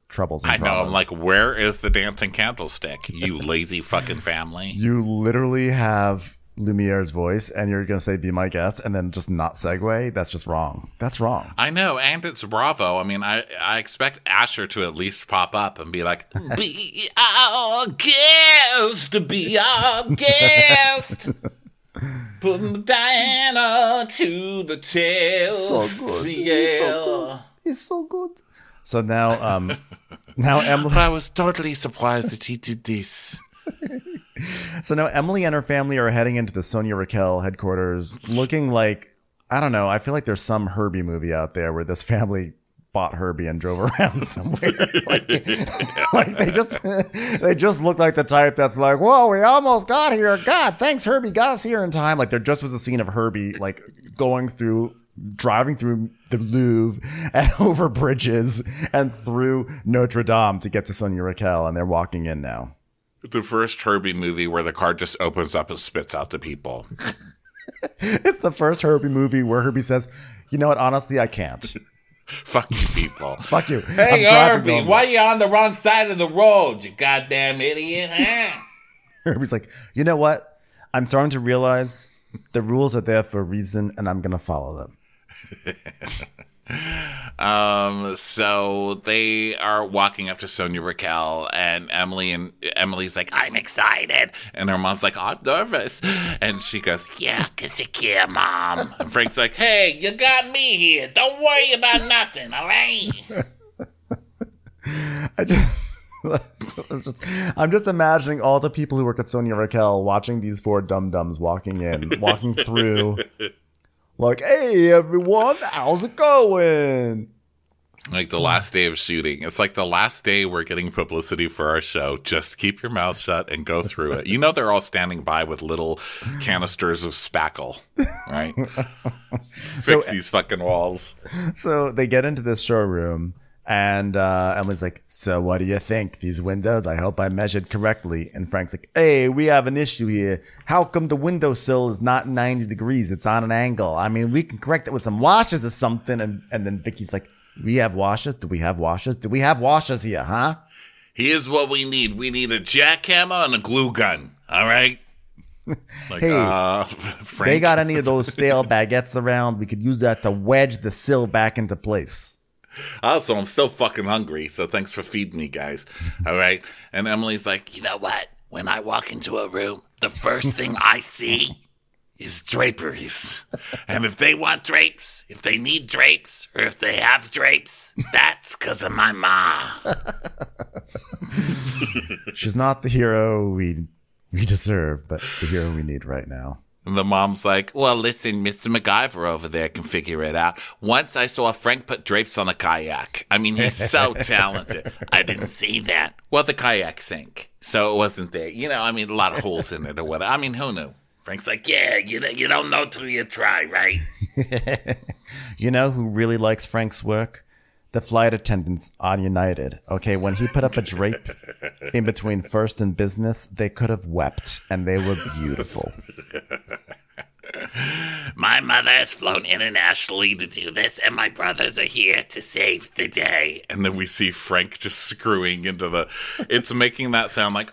troubles and I know. I'm traumas. like, where is the dancing candlestick? You lazy fucking family. You literally have Lumiere's voice, and you're gonna say "Be my guest," and then just not segue. That's just wrong. That's wrong. I know, and it's Bravo. I mean, I, I expect Asher to at least pop up and be like, "Be our guest, be our guest." Put Diana to the test. So good. Yeah. He's so good. He's so good. So now, um, now Emily. I was totally surprised that he did this. So now Emily and her family are heading into the Sonia Raquel headquarters, looking like, I don't know. I feel like there's some Herbie movie out there where this family bought Herbie and drove around somewhere. like, like they just they just look like the type that's like, whoa, we almost got here. God, thanks, Herbie, got us here in time. Like there just was a scene of Herbie like going through, driving through the Louvre and over bridges and through Notre Dame to get to Sonia Raquel, and they're walking in now. The first Herbie movie where the car just opens up and spits out the people. It's the first Herbie movie where Herbie says, you know what, honestly, I can't. Fuck you, people. Fuck you. Hey, I'm driving Herbie, normal. why you on the wrong side of the road, you goddamn idiot? Huh? Herbie's like, you know what? I'm starting to realize the rules are there for a reason, and I'm going to follow them. Um, so they are walking up to Sonia Raquel, and Emily and Emily's like, I'm excited. And her mom's like, I'm nervous. And she goes, yeah, because you care, Mom. And Frank's like, hey, you got me here. Don't worry about nothing, all right? I just... it's just, I'm just imagining all the people who work at Sonia Raquel watching these four dum-dums walking in, walking through, like, hey, everyone, how's it going? Like the last day of shooting. It's like the last day we're getting publicity for our show. Just keep your mouth shut and go through it. You know they're all standing by with little canisters of spackle, right? Fix So- these fucking walls. So they get into this showroom, and uh, Emily's like, so what do you think? These windows, I hope I measured correctly. And Frank's like, hey, we have an issue here. How come the windowsill is not ninety degrees? It's on an angle. I mean, we can correct it with some washers or something. And, and then Vicky's like, we have washers? Do we have washers? Do we have washers here, huh? Here's what we need. We need a jackhammer and a glue gun. All right? Like, Hey, uh, Frank. They got any of those stale baguettes around? We could use that to wedge the sill back into place. Also, I'm still fucking hungry, so thanks for feeding me, guys. All right? And Emily's like, you know what? When I walk into a room, the first thing I see is draperies. And if they want drapes, if they need drapes, or if they have drapes, that's because of my ma. She's not the hero we we deserve, but it's the hero we need right now. And the mom's like, well, listen, Mister MacGyver over there can figure it out. Once I saw Frank put drapes on a kayak. I mean, he's so talented. I didn't see that. Well, the kayak sank, so it wasn't there. You know, I mean, a lot of holes in it or whatever. I mean, who knew? Frank's like, yeah, you, you don't know till you try, right? You know who really likes Frank's work? The flight attendants on United. Okay, when he put up a drape in between first and business, they could have wept, and they were beautiful. My mother has flown internationally to do this, and my brothers are here to save the day. And then we see Frank just screwing into the... It's making that sound like...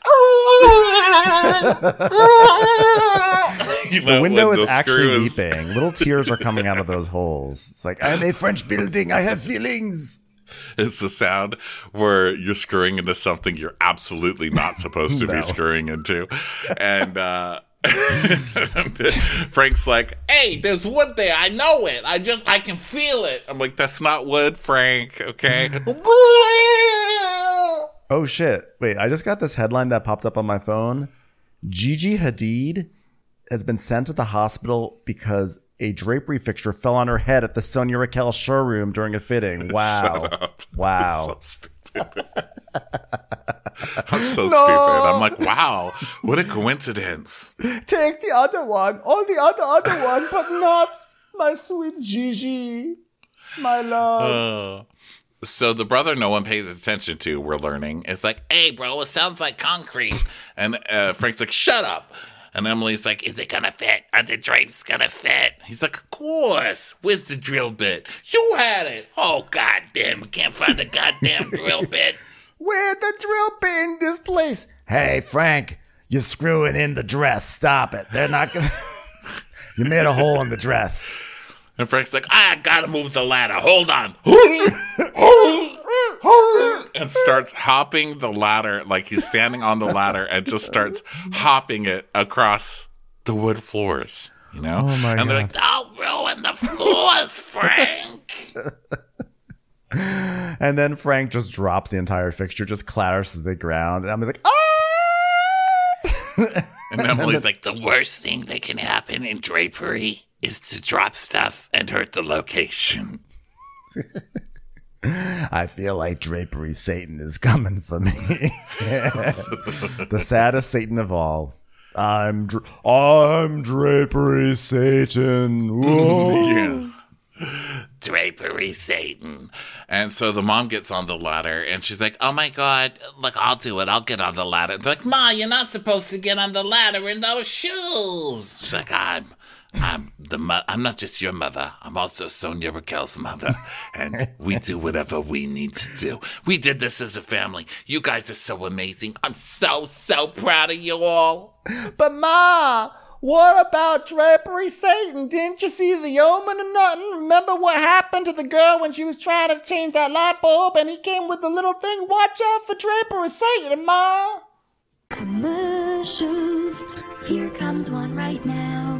You know, The window when is the actually screw is- weeping. Little tears are coming out of those holes. It's like, I'm a French building. I have feelings. It's the sound where you're screwing into something you're absolutely not supposed to No. be screwing into. And uh, Frank's like, hey, there's wood there. I know it. I just, I can feel it. I'm like, that's not wood, Frank, okay? Oh, shit. Wait, I just got this headline that popped up on my phone. Gigi Hadid has been sent to the hospital because a drapery fixture fell on her head at the Sonia Raquel showroom during a fitting. Wow. Wow. So stupid. I'm so stupid. I'm like, wow, what a coincidence. Take the other one. All the other other one, but not my sweet Gigi. My love. Uh, so the brother no one pays attention to, we're learning, is like, hey, bro, it sounds like concrete. And uh, Frank's like, shut up. And Emily's like, is it gonna fit? Are the drapes gonna fit? He's like, of course. Where's the drill bit? You had it. Oh, goddamn, we can't find the goddamn drill bit. Where'd the drill bit in this place? Hey, Frank, you're screwing in the dress. Stop it. They're not gonna... You made a hole in the dress. And Frank's like, I gotta move the ladder. Hold on. And starts hopping the ladder like he's standing on the ladder and just starts hopping it across the wood floors, you know? Oh my and they're God. like, don't ruin the floors, Frank. And then Frank just drops the entire fixture, just clatters to the ground. And I'm like, ah! And Emily's like, the worst thing that can happen in drapery is to drop stuff and hurt the location. I feel like drapery Satan is coming for me. The saddest Satan of all. I'm dra- I'm drapery Satan. Whoa. Yeah. Drapery Satan. And so the mom gets on the ladder and she's like, oh my God, look, I'll do it. I'll get on the ladder. They're like, Ma, you're not supposed to get on the ladder in those shoes. She's like, I'm I'm the mo- I'm not just your mother. I'm also Sonia Raquel's mother. And we do whatever we need to do. We did this as a family. You guys are so amazing. I'm so, so proud of you all. But Ma, what about drapery Satan? Didn't you see the omen or nothing? Remember what happened to the girl when she was trying to change that light bulb and he came with the little thing? Watch out for drapery Satan, Ma. Commercials. Here comes one right now.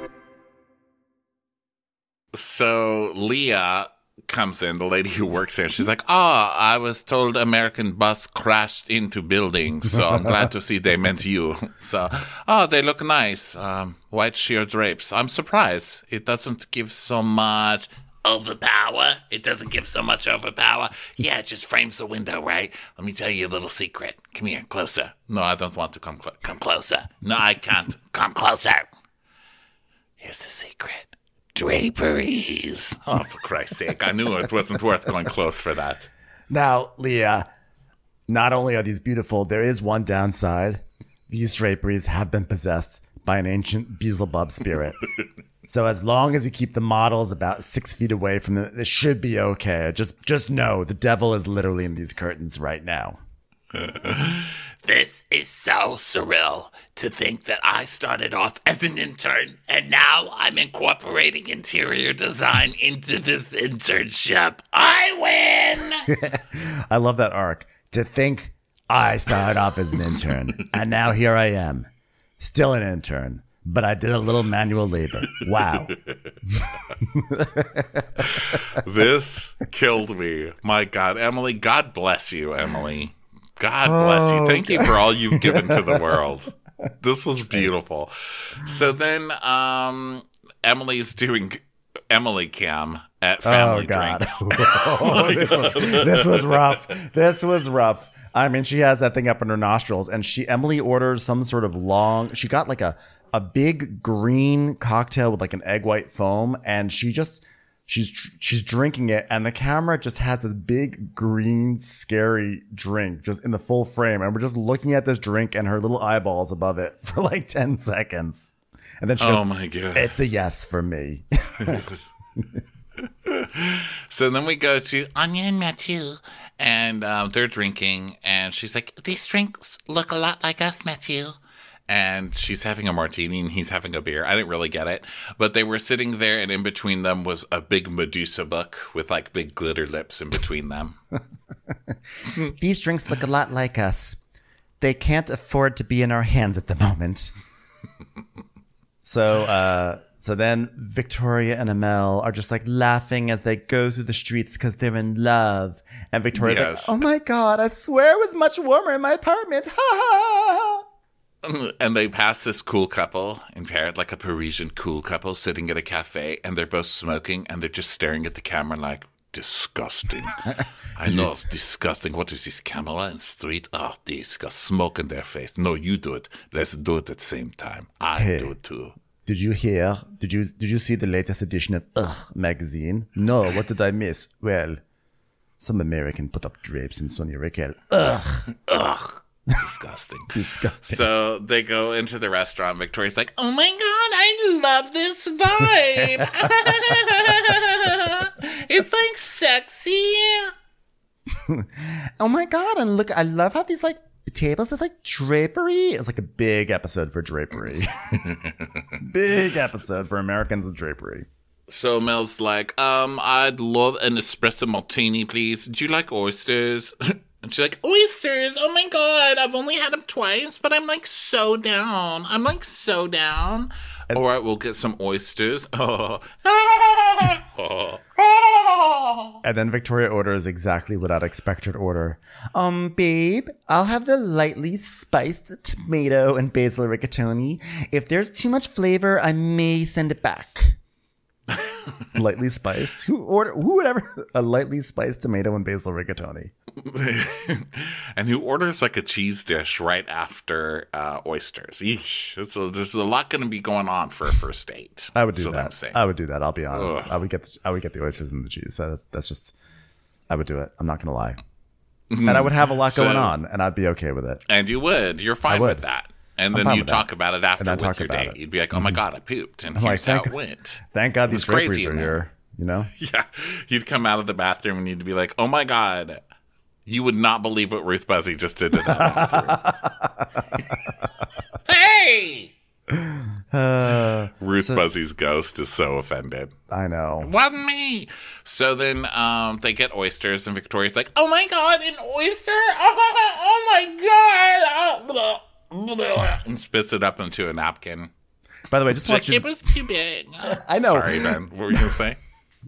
So Leah comes in, the lady who works there. She's like, oh, I was told American bus crashed into building, so I'm glad to see they meant you. So, oh, they look nice. Um, white sheer drapes. I'm surprised. It doesn't give so much overpower. It doesn't give so much overpower. Yeah, it just frames the window, right? Let me tell you a little secret. Come here, closer. No, I don't want to come closer. Come closer. No, I can't. Come closer. Here's the secret. Draperies. Oh, for Christ's sake. I knew it wasn't worth going close for that. Now, Leah, not only are these beautiful, there is one downside. These draperies have been possessed by an ancient Beelzebub spirit. So as long as you keep the models about six feet away from them, it should be okay. Just, just know the devil is literally in these curtains right now. This is so surreal to think that I started off as an intern and now I'm incorporating interior design into this internship. I win! I love that arc. To think I started off as an intern and now here I am, still an intern, but I did a little manual labor. Wow. This killed me. My God, Emily, God bless you, Emily. God bless you. Thank you for all you've given to the world. This was beautiful. So then um, Emily's doing Emily Cam at Family Oh, God. Drinks. Oh, this, was, this was rough. This was rough. I mean, she has that thing up in her nostrils, and she Emily orders some sort of long. She got like a a big green cocktail with like an egg white foam, and she just she's she's drinking it, and the camera just has this big green scary drink just in the full frame, and we're just looking at this drink and her little eyeballs above it for like ten seconds, and then she goes, Oh, my God. "It's a yes for me." So then we go to Anya and Mathieu, and um, they're drinking, and she's like, these drinks look a lot like us, Mathieu. And she's having a martini, and he's having a beer. I didn't really get it. But they were sitting there, and in between them was a big Medusa book with, like, big glitter lips in between them. These drinks look a lot like us. They can't afford to be in our hands at the moment. So, uh, so then Victoria and Amel are just like laughing as they go through the streets because they're in love. And Victoria's Yes. like, "Oh my God, I swear it was much warmer in my apartment." Ha ha ha. And they pass this cool couple in Paris, like a Parisian cool couple sitting at a cafe, and they're both smoking, and they're just staring at the camera like, disgusting. I know it's disgusting. What is this, Camera and Street? Oh, these got smoke in their face. No, you do it. Let's do it at the same time. I Hey. do it too. Did you hear? Did you did you see the latest edition of Ugh magazine? No, what did I miss? Well, some American put up drapes in Sonia Raquel. Ugh. Ugh. Disgusting. Disgusting. So they go into the restaurant. Victoria's like, oh my God, I love this vibe. It's like sexy. Oh my God. And look, I love how these like tables, there's like drapery. It's like a big episode for drapery. Big episode for Americans with drapery. So Mel's like, um, I'd love an espresso martini, please. Do you like oysters? And she's like, oysters? Oh my God, I've only had them twice, but I'm like so down. I'm like so down. And- All right, we'll get some oysters. Oh. And then Victoria orders exactly what I'd expect her to order. Um, babe, I'll have the lightly spiced tomato and basil rigatoni. If there's too much flavor, I may send it back. Lightly spiced? Who order? Who would ever a lightly spiced tomato and basil rigatoni? And who orders like a cheese dish right after uh, oysters? Eesh. So there's a lot going to be going on for a first date. I would do so that. I would do that. I'll be honest. Ugh. I would get. The, I would get the oysters and the cheese. So that's, that's just. I would do it. I'm not going to lie. Mm-hmm. And I would have a lot going so, on, and I'd be okay with it. And you would. You're fine would. with that. And then you talk that. about it after with your date. It. You'd be like, oh my God, I pooped. And I'm here's like, how it went. Thank God these draperies are here. You know? Yeah. You'd come out of the bathroom and you'd be like, oh my God, you would not believe what Ruth Buzzy just did to that bathroom. Hey! Uh, Ruth so, Buzzy's ghost is so offended. I know. It wasn't me. So then um, they get oysters, and Victoria's like, oh my God, an oyster? Oh, oh my God. Oh, blah, blah, and spits it up into a napkin. By the way, just want like, you... It was too big. I know. Sorry, Ben. What were you going to say?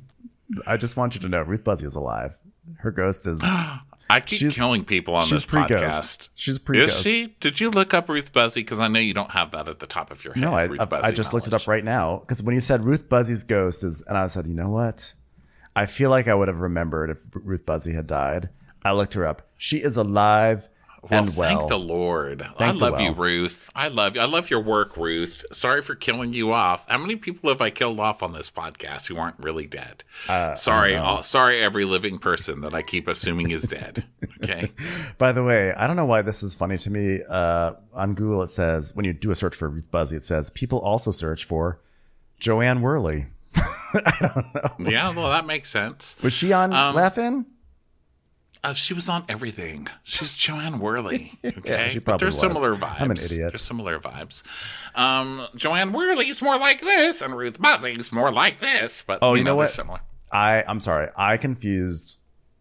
I just want you to know Ruth Buzzy is alive. Her ghost is... I keep she's, killing people on this podcast. She's pre-ghost. Is she? Did you look up Ruth Buzzy? Because I know you don't have that at the top of your head. No, I, Ruth I, Buzzy I just knowledge. looked it up right now. Because when you said Ruth Buzzy's ghost is... And I said, you know what? I feel like I would have remembered if Ruth Buzzy had died. I looked her up. She is alive well, and well. Thank the Lord. Thank I love well. you, Ruth. I love you. I love your work, Ruth. Sorry for killing you off. How many people have I killed off on this podcast who aren't really dead? Uh, sorry. All, sorry, every living person that I keep assuming is dead. Okay. By the way, I don't know why this is funny to me. Uh, on Google, it says, when you do a search for Ruth Buzzy, it says people also search for Joanne Worley. I don't know. Yeah, well, that makes sense. Was she on um, Laugh-In? Uh, she was on everything. She's Joanne Worley. Okay, yeah, she probably There's was. similar vibes. I'm an idiot. There's similar vibes. Um, Joanne Worley's more like this, and Ruth Buzzy's more like this. But oh, you, you know, know what? Similar. I I'm sorry. I confused.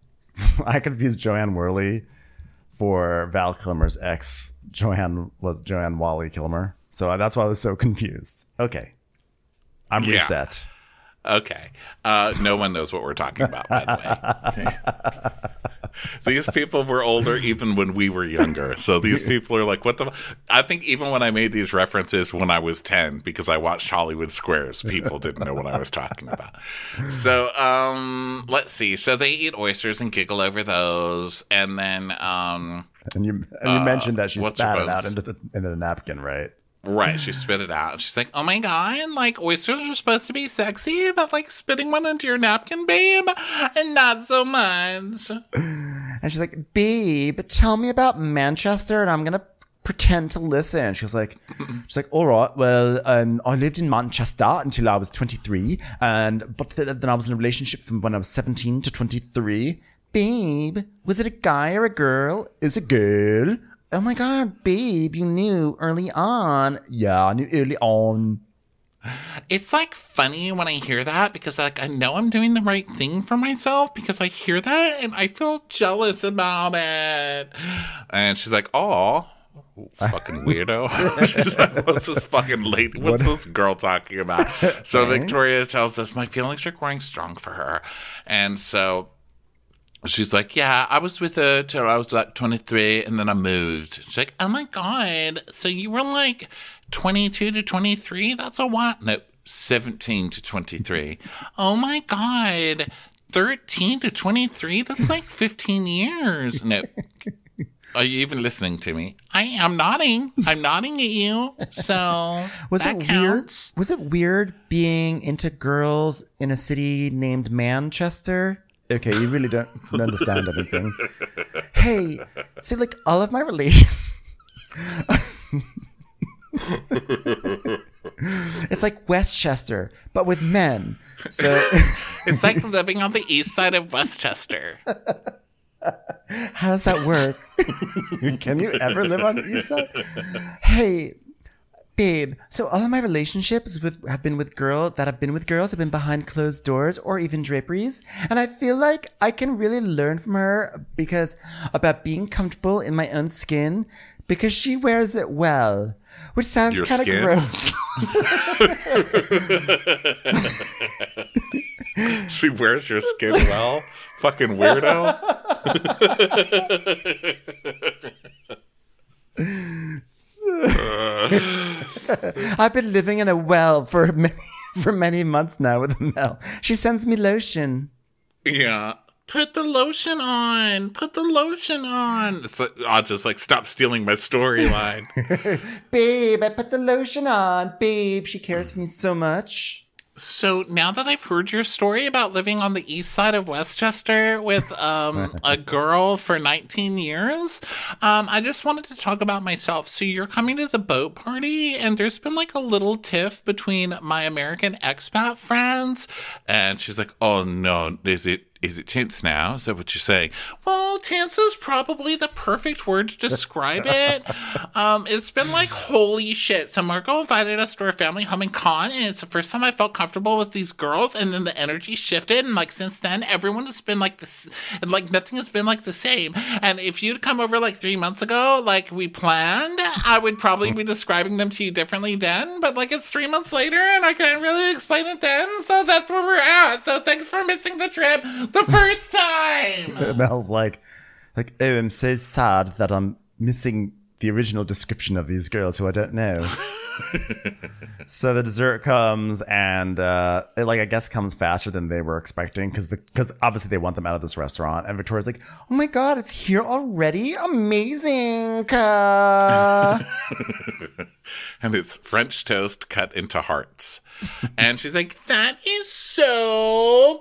I confused Joanne Worley for Val Kilmer's ex. Joanne was Joanne Wally Kilmer. So that's why I was so confused. Okay, I'm yeah. reset. Okay. Uh, no one knows what we're talking about, by the way. Okay. These people were older even when we were younger. So these people are like, what the... I think even when I made these references when I was ten, because I watched Hollywood Squares, people didn't know what I was talking about. So um, let's see. So they eat oysters and giggle over those. And then... Um, and you and you uh, mentioned that she spat it out into the, into the napkin, right? Right, she spit it out. She's like, oh my God, like, oysters are supposed to be sexy, but, like, spitting one into your napkin, babe, and not so much. And she's like, babe, tell me about Manchester, and I'm going to pretend to listen. She was like, she's like, all right, well, um, I lived in Manchester until I was twenty-three, and but th- then I was in a relationship from when I was seventeen to twenty-three. Babe, was it a guy or a girl? It was a girl. Oh my God, babe, you knew early on. Yeah, I knew early on. It's like funny when I hear that because like I know I'm doing the right thing for myself because I hear that and I feel jealous about it. And she's like, oh, fucking weirdo. She's like, what's this fucking lady? What's what? this girl talking about? So Thanks. Victoria tells us my feelings are growing strong for her. And so she's like, yeah, I was with her till I was like twenty-three and then I moved. She's like, oh my God. So you were like twenty-two to twenty-three? That's a what? No, seventeen to twenty-three. Oh my God. thirteen to twenty-three? That's like fifteen years. No. Are you even listening to me? I am nodding. I'm nodding at you. So was that it counts. weird? Was it weird being into girls in a city named Manchester? Okay, you really don't understand anything. Hey, see, like all of my relations, It's like Westchester, but with men. So It's like living on the east side of Westchester. how does that work? Can you ever live on the east side? Hey, babe. So all of my relationships with have been with girl that have been with girls have been behind closed doors or even draperies, and I feel like I can really learn from her because about being comfortable in my own skin because she wears it well, which sounds Your kind of skin? gross. She wears your skin well. Fucking weirdo. I've been living in a well for many for many months now with Mel. She sends me lotion. Yeah. Put the lotion on. Put the lotion on. It's like, I'll just like stop stealing my storyline. Babe, I put the lotion on. Babe, she cares for me so much. So now that I've heard your story about living on the east side of Westchester with um, a girl for nineteen years, um, I just wanted to talk about myself. So you're coming to the boat party, and there's been like a little tiff between my American expat friends. And she's like, oh no, is it is it tense now? Is that what you're saying? Well, tense is probably the perfect word to describe it. Um, it's been like, holy shit. So Marco invited us to her family home in Cannes, and it's the first time I felt comfortable with these girls, and then the energy shifted, and like since then, everyone has been like this, and like nothing has been like the same. And if you'd come over like three months ago, like we planned, I would probably be describing them to you differently then, but like it's three months later, and I couldn't really explain it then, so that's where we're at. So thanks for missing the trip the first time. Mel's like, like, oh, I'm so sad that I'm missing the original description of these girls who I don't know. So the dessert comes, and uh, it, like, I guess comes faster than they were expecting because because obviously they want them out of this restaurant. And Victoria's like, oh my God, it's here already? Amazing. Ka. And it's French toast cut into hearts. And she's like, that is so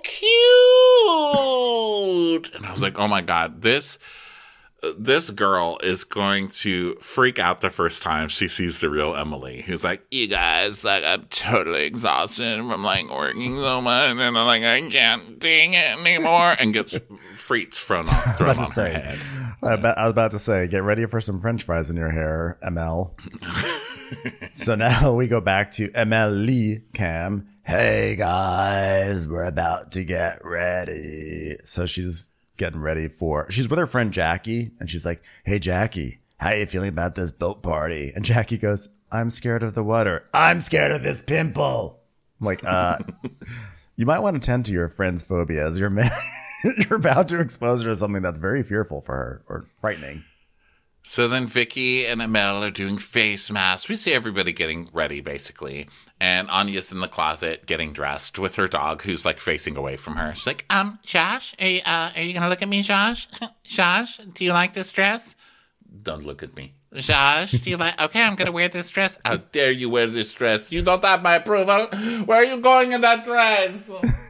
cute. And I was like, oh my God, this this girl is going to freak out the first time she sees the real Emily, who's like, you guys, like, I'm totally exhausted from like working so much, and I'm like, I can't ding it anymore, and gets frites thrown on, thrown About to on her say, head. I, bet- I was about to say, get ready for some French fries in your hair, M L. So now we go back to Emily Cam. Hey guys, we're about to get ready. So she's getting ready for, she's with her friend Jackie, and she's like, hey Jackie, how you feeling about this boat party? And Jackie goes, I'm scared of the water. I'm scared of this pimple. I'm like, uh, you might want to tend to your friend's phobias. You're, you're about to expose her to something that's very fearful for her, or frightening. So then Vicky and Amel are doing face masks. We see everybody getting ready, basically. And Anya's in the closet getting dressed with her dog, who's like facing away from her. She's like, um, Josh, are you, uh, are you going to look at me, Josh? Josh, do you like this dress? Don't look at me. Josh, do you like, okay, I'm going to wear this dress. How dare you wear this dress? You don't have my approval. Where are you going in that dress?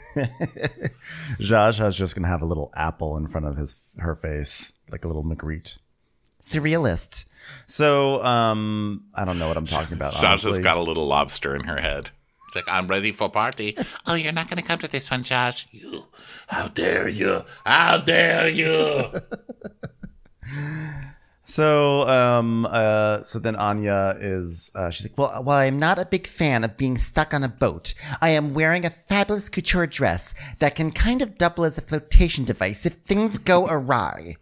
Josh is just going to have a little apple in front of his her face, like a little Magritte. Surrealist. So, um, I don't know what I'm talking about. Josh honestly. has got a little lobster in her head. She's like, I'm ready for party. Oh, you're not going to come to this one, Josh. You, how dare you? How dare you? So, um, uh, so then Anya is, uh, she's like, well, well, I'm not a big fan of being stuck on a boat. I am wearing a fabulous couture dress that can kind of double as a flotation device if things go awry.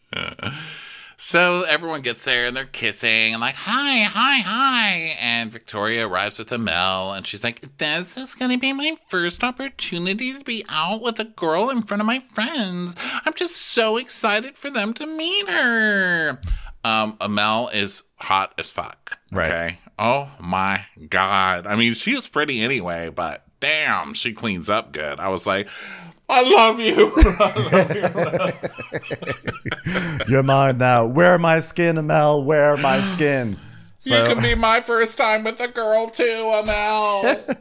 So everyone gets there and they're kissing and like, hi, hi, hi. And Victoria arrives with Amel and she's like, this is going to be my first opportunity to be out with a girl in front of my friends. I'm just so excited for them to meet her. Um, Amel is hot as fuck. Right. Okay. Oh my God. I mean, she is pretty anyway, but damn, she cleans up good. I was like, I love you. I love you. You're mine now. Wear my skin, Amel. Wear my skin. So, You can be my first time with a girl too, Amel.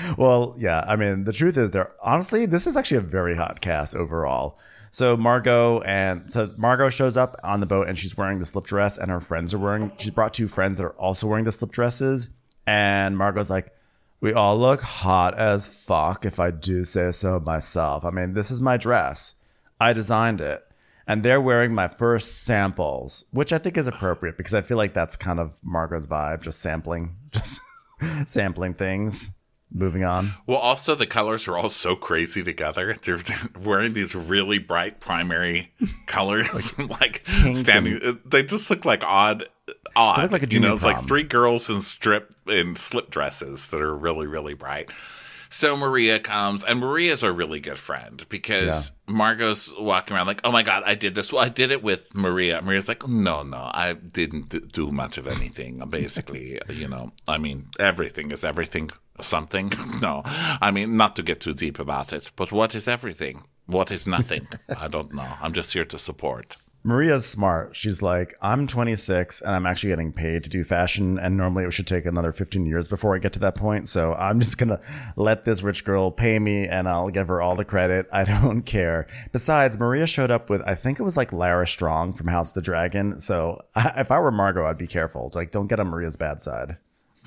Well, yeah. I mean, the truth is, there. Honestly, this is actually a very hot cast overall. So Margot and so Margot shows up on the boat and she's wearing the slip dress, and her friends are wearing. She's brought two friends that are also wearing the slip dresses, and Margot's like, "We all look hot as fuck, if I do say so myself. I mean, this is my dress. I designed it." And they're wearing my first samples, which I think is appropriate because I feel like that's kind of Margot's vibe, just sampling, just sampling things. Moving on. Well, also the colors are all so crazy together. They're, they're wearing these really bright primary colors, like, like standing. And, they just look like odd, odd. Look like a you know, junior it's prom. like three girls in strip in slip dresses that are really, really bright. So Maria comes, and Maria's a really good friend because yeah. Margot's walking around like, "Oh my God, I did this. Well, I did it with Maria." Maria's like, "No, no, I didn't do much of anything. Basically, you know, I mean, everything is everything. Something? No, I mean, not to get too deep about it, but what is everything? What is nothing? I don't know. I'm just here to support." Maria's smart. She's like, I'm twenty-six and I'm actually getting paid to do fashion. And normally it should take another fifteen years before I get to that point. So I'm just going to let this rich girl pay me and I'll give her all the credit. I don't care. Besides, Maria showed up with, I think it was like Lara Strong from House of the Dragon. So if I were Margot, I'd be careful. Like, don't get on Maria's bad side.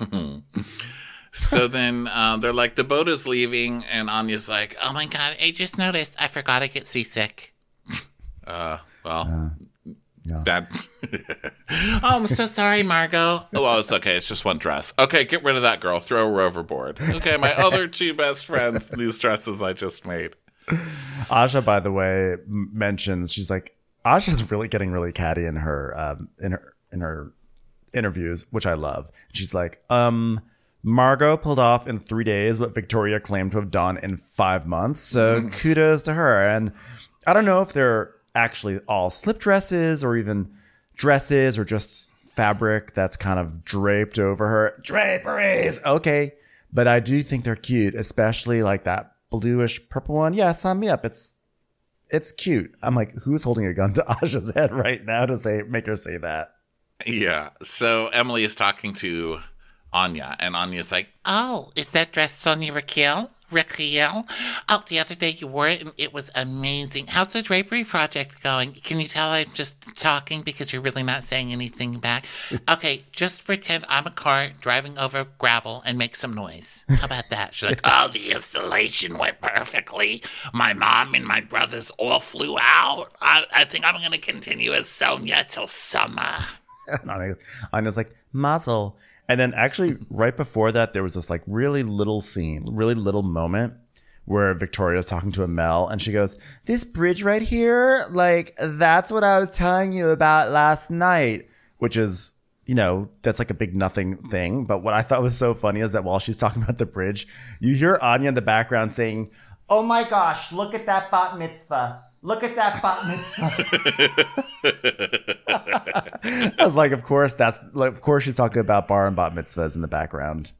So then uh, they're like, the boat is leaving. And Anya's like, "Oh my God, I just noticed. I forgot I get seasick." Uh, well, uh, yeah. that. Oh, I'm so sorry, Margot. Oh, well, it's okay. It's just one dress. Okay, get rid of that girl. Throw her overboard. Okay, my other two best friends, these dresses I just made. Aja, by the way, m- mentions she's like, Aja's really getting really catty in her um, in her in her interviews, which I love. She's like, um. Margot pulled off in three days what Victoria claimed to have done in five months. So mm. kudos to her. And I don't know if they're actually all slip dresses or even dresses or just fabric that's kind of draped over her. Draperies. Okay. But I do think they're cute, especially like that bluish purple one. Yeah, sign me up. It's it's cute. I'm like, who's holding a gun to Aja's head right now to say make her say that? Yeah. So Emily is talking to Anya, and Anya's like, "Oh, is that dress Sonia Raquel? Raquel? Oh, the other day you wore it and it was amazing. How's the drapery project going? Can you tell I'm just talking because you're really not saying anything back? Okay, just pretend I'm a car driving over gravel and make some noise. How about that?" She's like, "Oh, the installation went perfectly. My mom and my brothers all flew out. I, I think I'm going to continue as Sonia till summer." Anya's like, "Mazel." And then actually right before that, there was this like really little scene, really little moment where Victoria's talking to Amel and she goes, "This bridge right here, like that's what I was telling you about last night," which is, you know, that's like a big nothing thing. But what I thought was so funny is that while she's talking about the bridge, you hear Anya in the background saying, "Oh my gosh, look at that bat mitzvah. Look at that bat mitzvah." I was like, of course, that's like, of course she's talking about bar and bat mitzvahs in the background.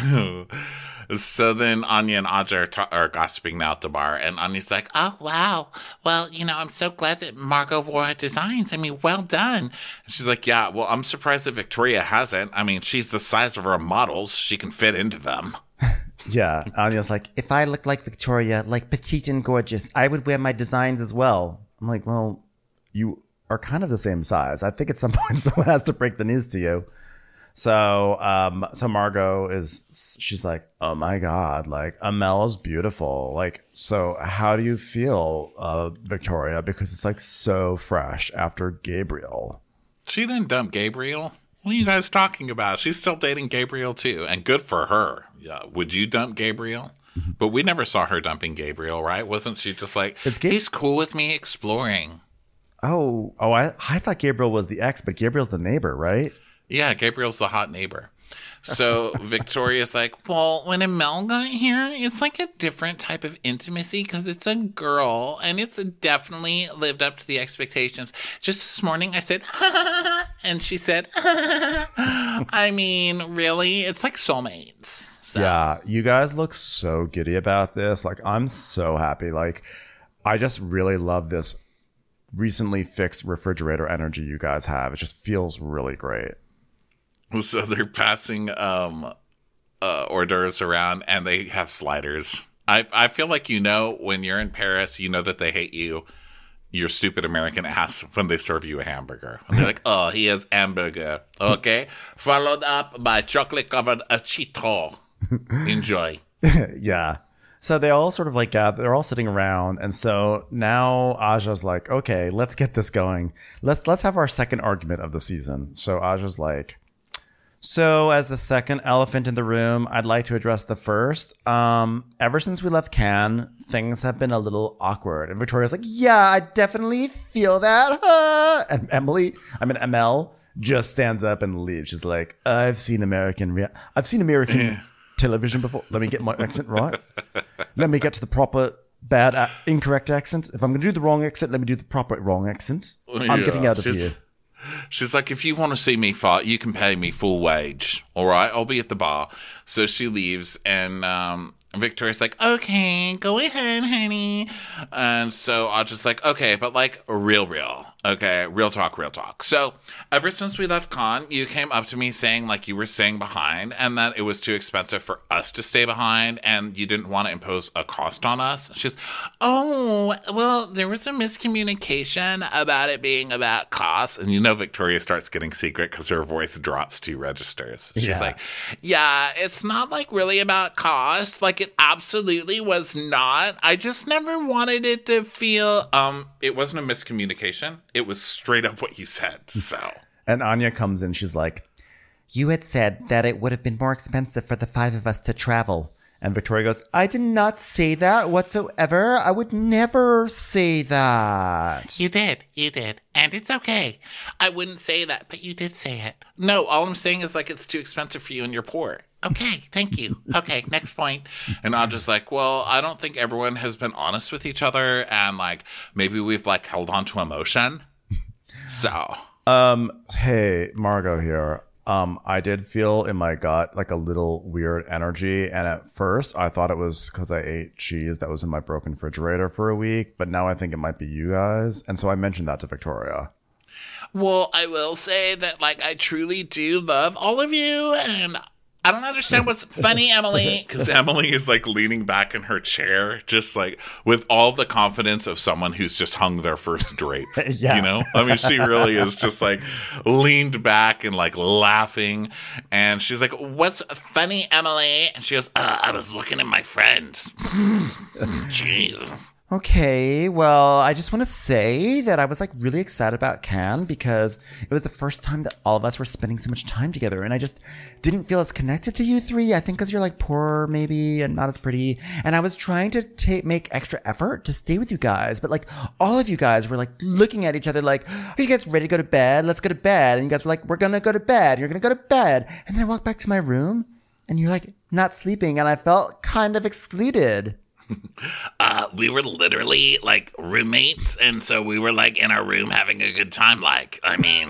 So then Anya and Aja are, ta- are gossiping now at the bar, and Anya's like, "Oh, wow. Well, you know, I'm so glad that Margot wore her designs. I mean, well done." And she's like, "Yeah, well, I'm surprised that Victoria hasn't. I mean, she's the size of her models. She can fit into them." Yeah, Anya's like, "If I looked like Victoria, like petite and gorgeous, I would wear my designs as well." I'm like, well, you are kind of the same size. I think at some point someone has to break the news to you. So, um, so Margot is, she's like, "Oh my God, like Amel is beautiful. Like, so how do you feel, uh, Victoria? Because it's like so fresh after Gabriel." She didn't dump Gabriel. What are you guys talking about? She's still dating Gabriel too, and good for her. Yeah, would you dump Gabriel? But we never saw her dumping Gabriel, right? Wasn't she just like, Ga- he's cool with me exploring? Oh, oh, I, I thought Gabriel was the ex, but Gabriel's the neighbor, right? Yeah, Gabriel's the hot neighbor. So Victoria's like, "Well, when Amel got here, it's like a different type of intimacy because it's a girl and it's definitely lived up to the expectations. Just this morning I said, and she said, I mean, really? It's like soulmates." So. Yeah, you guys look so giddy about this. Like, I'm so happy. Like, I just really love this recently fixed refrigerator energy you guys have. It just feels really great. So they're passing um, uh, hors d'oeuvres around, and they have sliders. I I feel like, you know, when you're in Paris, you know that they hate you, your stupid American ass, when they serve you a hamburger. And they're like, oh, he has hamburger. Okay. Followed up by chocolate-covered Cheeto. Enjoy. Yeah. So they all sort of like gather, they're all sitting around. And so now Aja's like, okay, let's get this going. Let's let's have our second argument of the season. So Aja's like, so as the second elephant in the room, I'd like to address the first. Um, ever since we left Cannes, things have been a little awkward. And Victoria's like, yeah, I definitely feel that. Huh? And Emily, I mean, M L just stands up and leaves. She's like, I've seen American, rea- I've seen American television before. Let me get my accent right. Let me get to the proper bad, uh, incorrect accent. If I'm going to do the wrong accent, let me do the proper wrong accent. I'm Yeah, getting out of she's- here. She's like, if you want to see me fight, you can pay me full wage. All right, I'll be at the bar. So she leaves, and um, Victoria's like, okay, go ahead, honey. And so I just like, okay, but like real, real. Okay, real talk, real talk. So ever since we left Cannes, you came up to me saying like you were staying behind and that it was too expensive for us to stay behind and you didn't want to impose a cost on us. She's, oh, well, there was a miscommunication about it being about cost. And you know Victoria starts getting secret because her voice drops two registers. She's Yeah. like, yeah, it's not like really about cost. Like it absolutely was not. I just never wanted it to feel, um, it wasn't a miscommunication. It was straight up what you said. So, And Anya comes in. She's like, you had said that it would have been more expensive for the five of us to travel. And Victoria goes, I did not say that whatsoever. I would never say that. you did, you did, and it's okay. I wouldn't say that, but you did say it. No, all I'm saying is like it's too expensive for you and you're poor. Okay, thank you. Okay, next point. And I'm just like, well, I don't think everyone has been honest with each other, and like maybe we've like held on to emotion. So, Um, hey, Margot here. Um, I did feel in my gut like a little weird energy. And at first I thought it was because I ate cheese that was in my broken refrigerator for a week. But now I think it might be you guys. And so I mentioned that to Victoria. well, I will say that like I truly do love all of you, and I don't understand what's funny, Emily, because Emily is like leaning back in her chair, just like with all the confidence of someone who's just hung their first drape. Yeah. You know, I mean, she really is just like leaned back and like laughing. And she's like, what's funny, Emily? And she goes, uh, I was looking at my friend. Jeez. Okay, well, I just want to say that I was like really excited about Cannes because it was the first time that all of us were spending so much time together, and I just didn't feel as connected to you three. I think because you're like poor maybe and not as pretty, and I was trying to ta- make extra effort to stay with you guys, but like all of you guys were like looking at each other like, are you guys ready to go to bed? Let's go to bed. And you guys were like, we're gonna go to bed. You're gonna go to bed. And then I walked back to my room, and you're like not sleeping, and I felt kind of excluded. Uh, we were literally like roommates, and so we were like in our room having a good time. Like, I mean,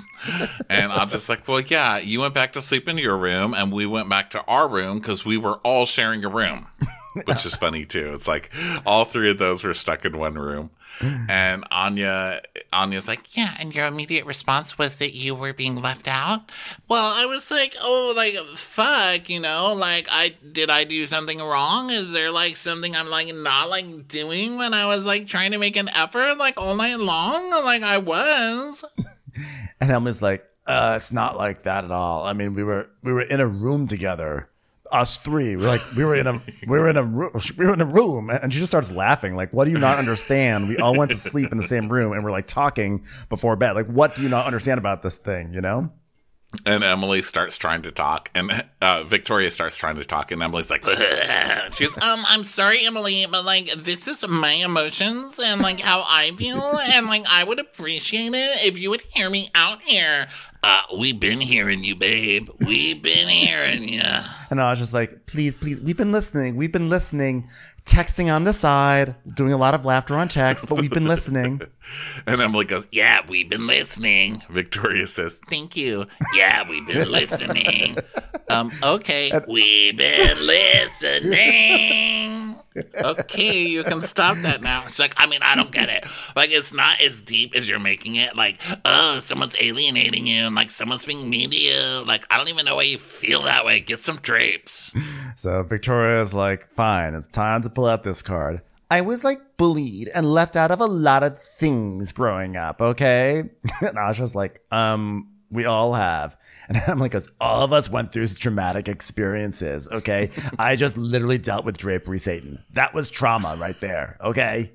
and I'm just like, well, yeah, you went back to sleep in your room, and we went back to our room because we were all sharing a room, which is funny too. It's like all three of those were stuck in one room. And Anya, Anya's like, yeah, and your immediate response was that you were being left out? Well, I was like, oh, like, fuck, you know, like, I, did I do something wrong? Is there, like, something I'm, like, not, like, doing when I was, like, trying to make an effort, like, all night long? Like, I was. And Emily's like, uh, it's not like that at all. I mean, we were we were in a room together, us three. We're like we were in a we were in a room. We were in a room, and she just starts laughing. Like, what do you not understand? We all went to sleep in the same room, and we're like talking before bed. Like, what do you not understand about this thing? You know? And Emily starts trying to talk, and uh, Victoria starts trying to talk, and Emily's like, she goes, um, I'm sorry, Emily, but, like, this is my emotions and, like, how I feel, and, like, I would appreciate it if you would hear me out here. Uh, we've been hearing you, babe. We've been hearing you. And I was just like, please, please, we've been listening. We've been listening. Texting on the side, doing a lot of laughter on text, but we've been listening. And Emily goes, yeah, we've been listening. Victoria says, thank you. Yeah, we've been listening. Um, okay, we've been listening. Okay, you can stop that now. It's like, I mean, I don't get it. Like, it's not as deep as you're making it. Like, oh, someone's alienating you, and like someone's being mean to you. Like, I don't even know why you feel that way. Get some drapes. So Victoria's like, fine, it's time to pull out this card. I was like bullied and left out of a lot of things growing up, okay? And Asha's like, um, we all have. And Emily goes, all of us went through traumatic experiences, okay? I just literally dealt with drapery Satan. That was trauma right there, okay?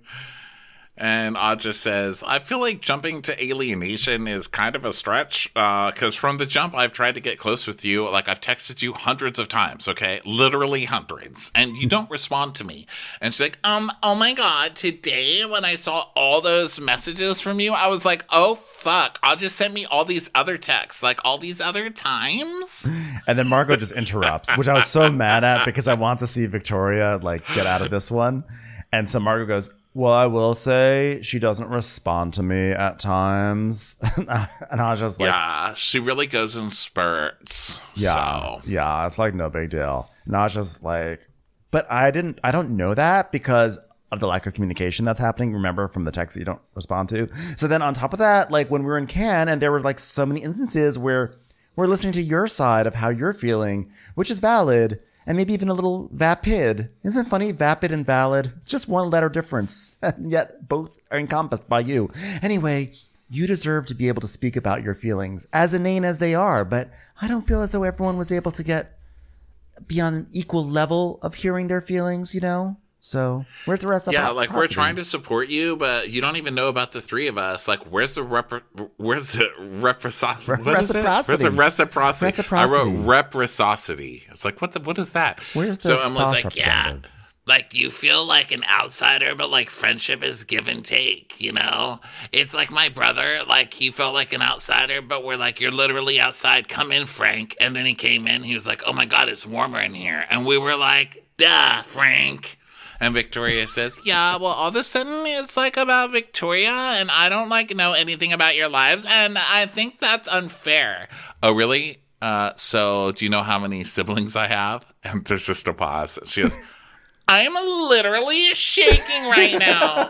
And Aja says, I feel like jumping to alienation is kind of a stretch, because uh, from the jump, I've tried to get close with you. Like, I've texted you hundreds of times, okay? Literally hundreds. And you don't respond to me. And she's like, um, oh my God, today when I saw all those messages from you, I was like, oh, fuck. Aja sent me all these other texts, like all these other times. And then Margot just interrupts, which I was so mad at because I want to see Victoria, like, get out of this one. And so Margot goes, well, I will say she doesn't respond to me at times. And I was just like, yeah, she really goes in spurts. Yeah, so. yeah, it's like no big deal. And I was just like, but I didn't, I don't know that because of the lack of communication that's happening. Remember, from the text that you don't respond to. So then on top of that, like when we were in Cannes and there were like so many instances where we're listening to your side of how you're feeling, which is valid. And maybe even a little vapid. Isn't it funny? Vapid and valid. It's just one letter difference. And yet both are encompassed by you. Anyway, you deserve to be able to speak about your feelings, as inane as they are. But I don't feel as though everyone was able to get beyond an equal level of hearing their feelings, you know? So where's the rest of Yeah, like we're trying to support you, but you don't even know about the three of us. Like, where's the repro- where's the reprocity? Re- reciprocity? Where's the reciprocity? Reciprocity. I wrote reprocity. It's like, what the what is that? Where's the so Emily's sauce like, yeah, representative? like you feel like an outsider, but like friendship is give and take. You know, it's like my brother. Like he felt like an outsider, but we're like, you're literally outside. Come in, Frank. And then he came in. He was like, oh my God, it's warmer in here. And we were like, duh, Frank. And Victoria says, yeah, well, all of a sudden it's like about Victoria and I don't like know anything about your lives. And I think that's unfair. Oh, really? Uh, so do you know how many siblings I have? And there's just a pause. She goes, I'm literally shaking right now.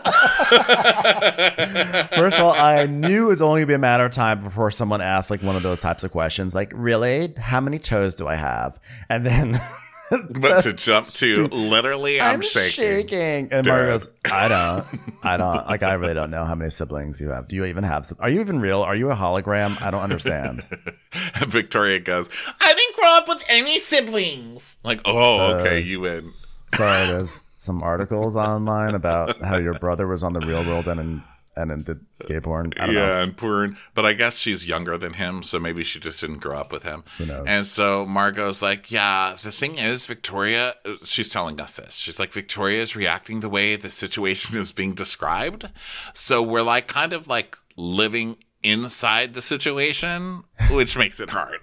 First of all, I knew it was only going to be a matter of time before someone asked like one of those types of questions. Like, really? How many toes do I have? And then... But to jump to literally, I'm, I'm shaking. shaking. And Mario goes, I don't, I don't, like, I really don't know how many siblings you have. Do you even have, some, are you even real? Are you a hologram? I don't understand. And Victoria goes, I didn't grow up with any siblings. Like, oh, okay, uh, you win. Sorry, there's some articles online about how your brother was on The Real World and in, and in did gay porn. I don't yeah, know. and porn. But I guess she's younger than him, so maybe she just didn't grow up with him. Who knows? And so Margot's like, yeah, the thing is, Victoria, she's telling us this. She's like, Victoria is reacting the way the situation is being described. So we're like kind of like living inside the situation, which makes it hard.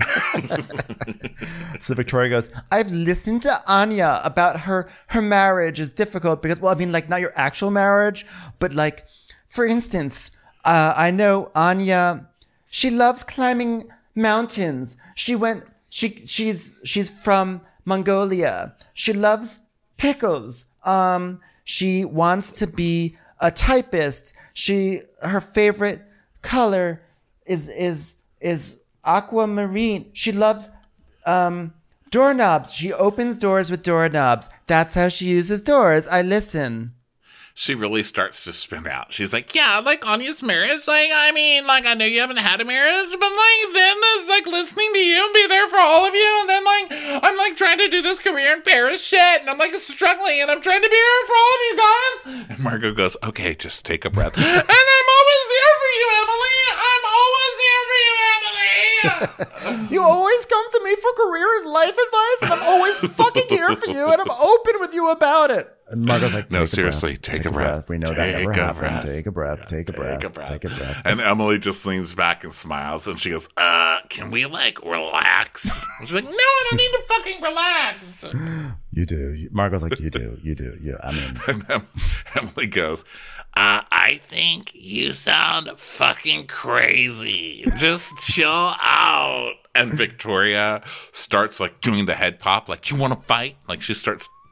So Victoria goes, I've listened to Anya about her, her marriage is difficult because, well, I mean, like not your actual marriage, but like, for instance, uh, I know Anya, she loves climbing mountains. She went, she, she's, she's from Mongolia. She loves pickles. Um, she wants to be a typist. She, her favorite color is, is, is aquamarine. She loves, um, doorknobs. She opens doors with doorknobs. That's how she uses doors. I listen. She really starts to spin out. She's like, yeah, like Anya's marriage. Like, I mean, like, I know you haven't had a marriage, but like, then it's like listening to you and be there for all of you. And then like, I'm like trying to do this career in Paris shit. And I'm like struggling and I'm trying to be here for all of you guys. And Margot goes, okay, just take a breath. And I'm always there for you, Emily. I'm always there for you, Emily. You always come to me for career and life advice, and I'm always fucking here for you, and I'm open with you about it. And Margot's like, no, seriously, take, take a breath. breath. We know take that never happened. Breath. Take a breath. Take a breath. Take a breath. Take a breath. And Emily just leans back and smiles, and she goes, "Uh, can we like relax?" And she's like, "No, I don't need to fucking relax." You do. Margot's like, you do. You do. You. I mean, and Emily goes, uh, "I think you sound fucking crazy. Just chill out." And Victoria starts like doing the head pop, like, "You want to fight?" Like she starts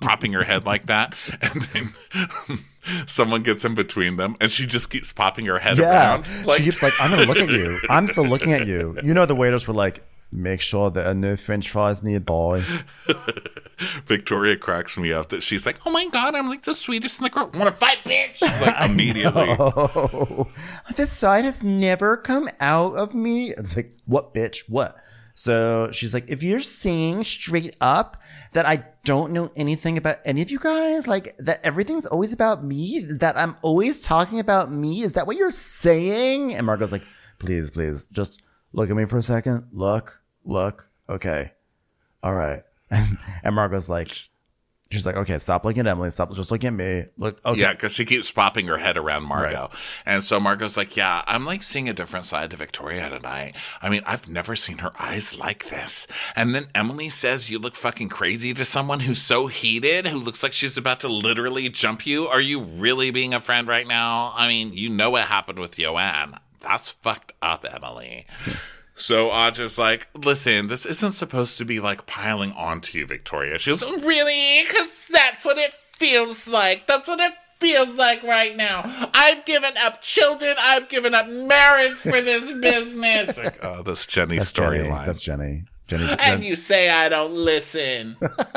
popping her head like that. And then someone gets in between them and she just keeps popping her head Yeah. around. Like, She keeps like, I'm going to look at you. I'm still looking at you. You know, the waiters were like, make sure there are no French fries nearby. Victoria cracks me up that she's like, oh my God, I'm like the sweetest in the world. Want to fight, bitch? Like immediately. Oh, this side has never come out of me. It's like, what, bitch? What? So she's like, if you're saying straight up that I don't know anything about any of you guys, like that everything's always about me, that I'm always talking about me, is that what you're saying? And Marco's like, please, please, just look at me for a second. Look, look. Okay. All right. And, and Marco's like, she's like, okay, stop looking at Emily. Stop just looking at me. Look, okay. Yeah, because she keeps popping her head around Margot. Right. And so Margot's like, yeah, I'm like seeing a different side to Victoria tonight. I mean, I've never seen her eyes like this. And then Emily says you look fucking crazy to someone who's so heated, who looks like she's about to literally jump you. Are you really being a friend right now? I mean, you know what happened with Joanne. That's fucked up, Emily. So Aja's like, listen, this isn't supposed to be like piling onto you, Victoria. She goes, really? Because that's what it feels like. That's what it feels like right now. I've given up children. I've given up marriage for this business. Like, oh, that's Jenny's storyline. That's Jenny. Jenny. And Jen- you say I don't listen.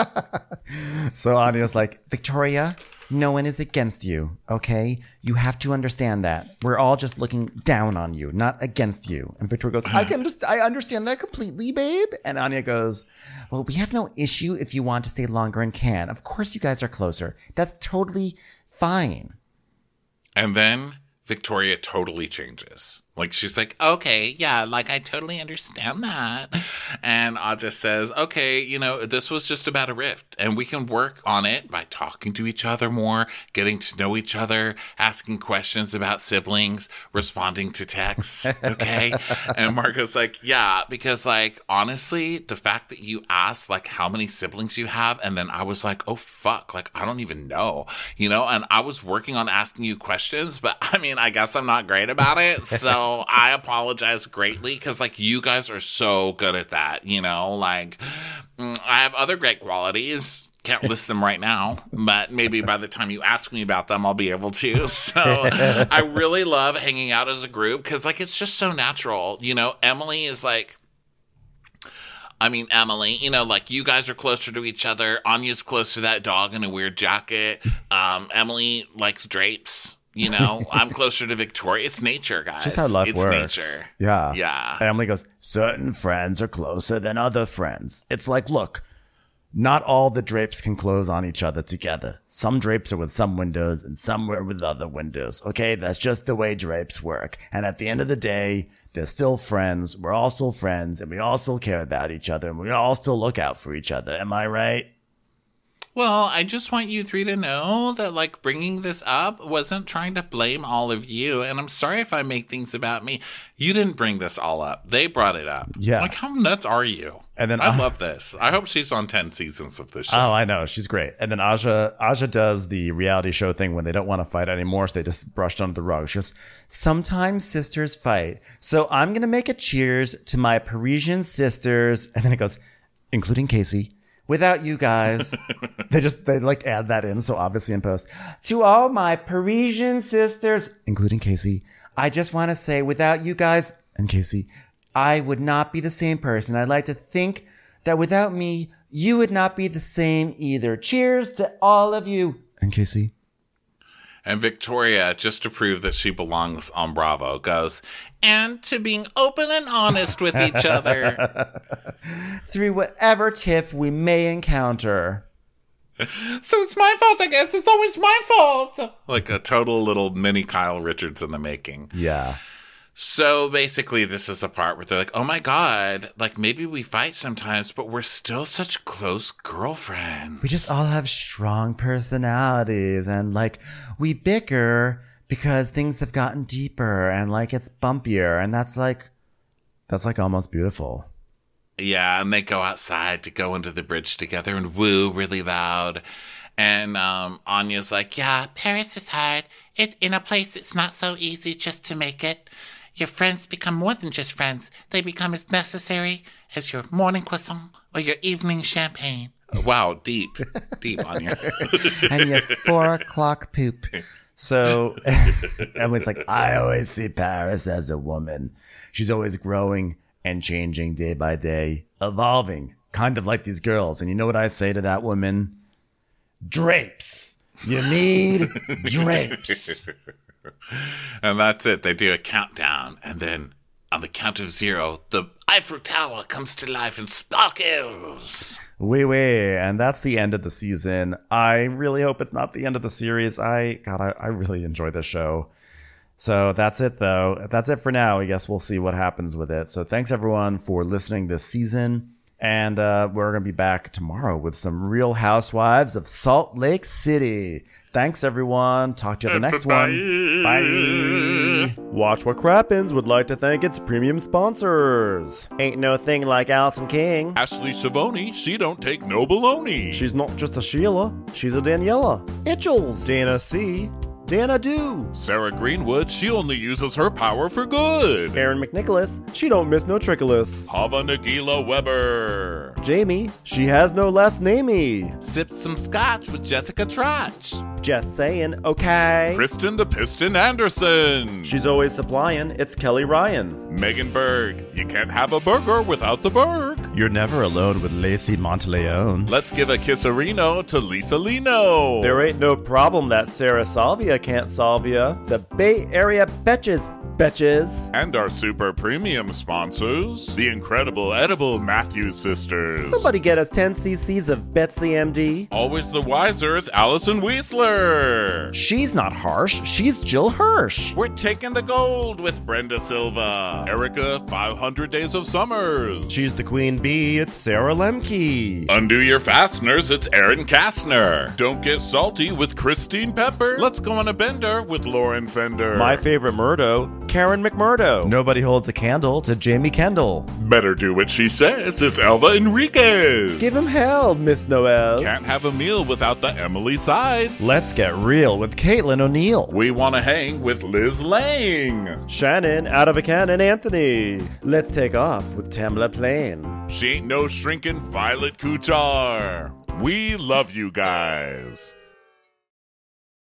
So Anya's like, Victoria, no one is against you, okay? You have to understand that. We're all just looking down on you, not against you. And Victoria goes, I can just, I understand that completely, babe. And Anya goes, well, we have no issue if you want to stay longer and can. Of course you guys are closer. That's totally fine. And then Victoria totally changes. Like, she's like, okay, yeah, like, I totally understand that. And Aja says, okay, you know, this was just about a rift. And we can work on it by talking to each other more, getting to know each other, asking questions about siblings, responding to texts, okay? And Margot's like, yeah, because, like, honestly, the fact that you asked, like, how many siblings you have, and then I was like, oh, fuck, like, I don't even know, you know? And I was working on asking you questions, but, I mean, I guess I'm not great about it, so I apologize greatly because, like, you guys are so good at that, you know? Like, I have other great qualities. Can't list them right now, but maybe by the time you ask me about them, I'll be able to. So I really love hanging out as a group because, like, it's just so natural. You know, Emily is like, I mean, Emily, you know, like, you guys are closer to each other. Anya's close to that dog in a weird jacket. Um, Emily likes drapes. You know, I'm closer to Victoria. It's nature, guys. Just how life it's works. Nature. Yeah. Yeah. And Emily goes, certain friends are closer than other friends. It's like, look, not all the drapes can close on each other together. Some drapes are with some windows and some are with other windows. Okay, that's just the way drapes work. And at the end of the day, they're still friends. We're all still friends and we all still care about each other and we all still look out for each other. Am I right? Well, I just want you three to know that, like, bringing this up wasn't trying to blame all of you. And I'm sorry if I make things about me. You didn't bring this all up. They brought it up. Yeah. Like, how nuts are you? And then I uh, love this. I hope she's on ten seasons of this show. Oh, I know. She's great. And then Aja, Aja does the reality show thing when they don't want to fight anymore, so they just brushed under the rug. She goes, sometimes sisters fight. So I'm going to make a cheers to my Parisian sisters. And then it goes, including Casey. Without you guys, they just, they like add that in. So obviously in post, to all my Parisian sisters, including Casey, I just want to say without you guys and Casey, I would not be the same person. I'd like to think that without me, you would not be the same either. Cheers to all of you and Casey. And Victoria, just to prove that she belongs on Bravo, goes, and to being open and honest with each other. Through whatever tiff we may encounter. So it's my fault, I guess. It's always my fault. Like a total little mini Kyle Richards in the making. Yeah. So basically, this is the part where they're like, oh my God, like maybe we fight sometimes, but we're still such close girlfriends. We just all have strong personalities and like we bicker because things have gotten deeper and like it's bumpier. And that's like, that's like almost beautiful. Yeah. And they go outside to go into the bridge together and woo really loud. And um, Anya's like, yeah, Paris is hard. It's in a place it's not so easy just to make it. Your friends become more than just friends. They become as necessary as your morning croissant or your evening champagne. Wow, deep, deep on you. And your four o'clock poop. So Emily's like, I always see Paris as a woman. She's always growing and changing day by day, evolving, kind of like these girls. And you know what I say to that woman? Drapes. You need drapes. And that's it. They do a countdown. And then on the count of zero, the Eiffel Tower comes to life and sparkles. Wee wee. And that's the end of the season. I really hope it's not the end of the series. I, God, I, I really enjoy this show. So that's it, though. That's it for now. I guess we'll see what happens with it. So thanks, everyone, for listening this season. And uh, we're going to be back tomorrow with some Real Housewives of Salt Lake City. Thanks, everyone. Talk to you at the next one. Bye. Watch What Crappens would like to thank its premium sponsors. Ain't no thing like Allison King. Ashley Savoni, she don't take no baloney. She's not just a Sheila, she's a Daniela. Itchels. Dana C. Dana Do. Sarah Greenwood, she only uses her power for good. Aaron McNicholas, she don't miss no trickolas. Hava Nagila Weber. Jamie, she has no last namey. Sipped some scotch with Jessica Trotch. Just saying, okay. Kristen the Piston Anderson. She's always supplying, it's Kelly Ryan. Megan Berg, you can't have a burger without the Berg. You're never alone with Lacey Monteleone. Let's give a kisserino to Lisa Lino. There ain't no problem that Sarah Salvia can't solve ya. The Bay Area Betches, Betches. And our super premium sponsors, the incredible edible Matthews sisters. Somebody get us ten cc's of Betsy M D. Always the wiser is Allison Weisler. She's not harsh, she's Jill Hirsch. We're taking the gold with Brenda Silva. Erica, five hundred Days of Summers. She's the queen bee, it's Sarah Lemke. Undo your fasteners, it's Aaron Kastner. Don't get salty with Christine Pepper. Let's go on a bender with Lauren Fender. My favorite Murdo, Karen McMurdo. Nobody holds a candle to Jamie Kendall. Better do what she says, it's Elva Enriquez. Give him hell, Miss Noel. Can't have a meal without the Emily Sides. Let's get real with Caitlin O'Neill. We want to hang with Liz Lang. Shannon, out of a cannon, Anthony. Let's take off with Tamla Plain. She ain't no shrinking Violet Kuchar. We love you guys.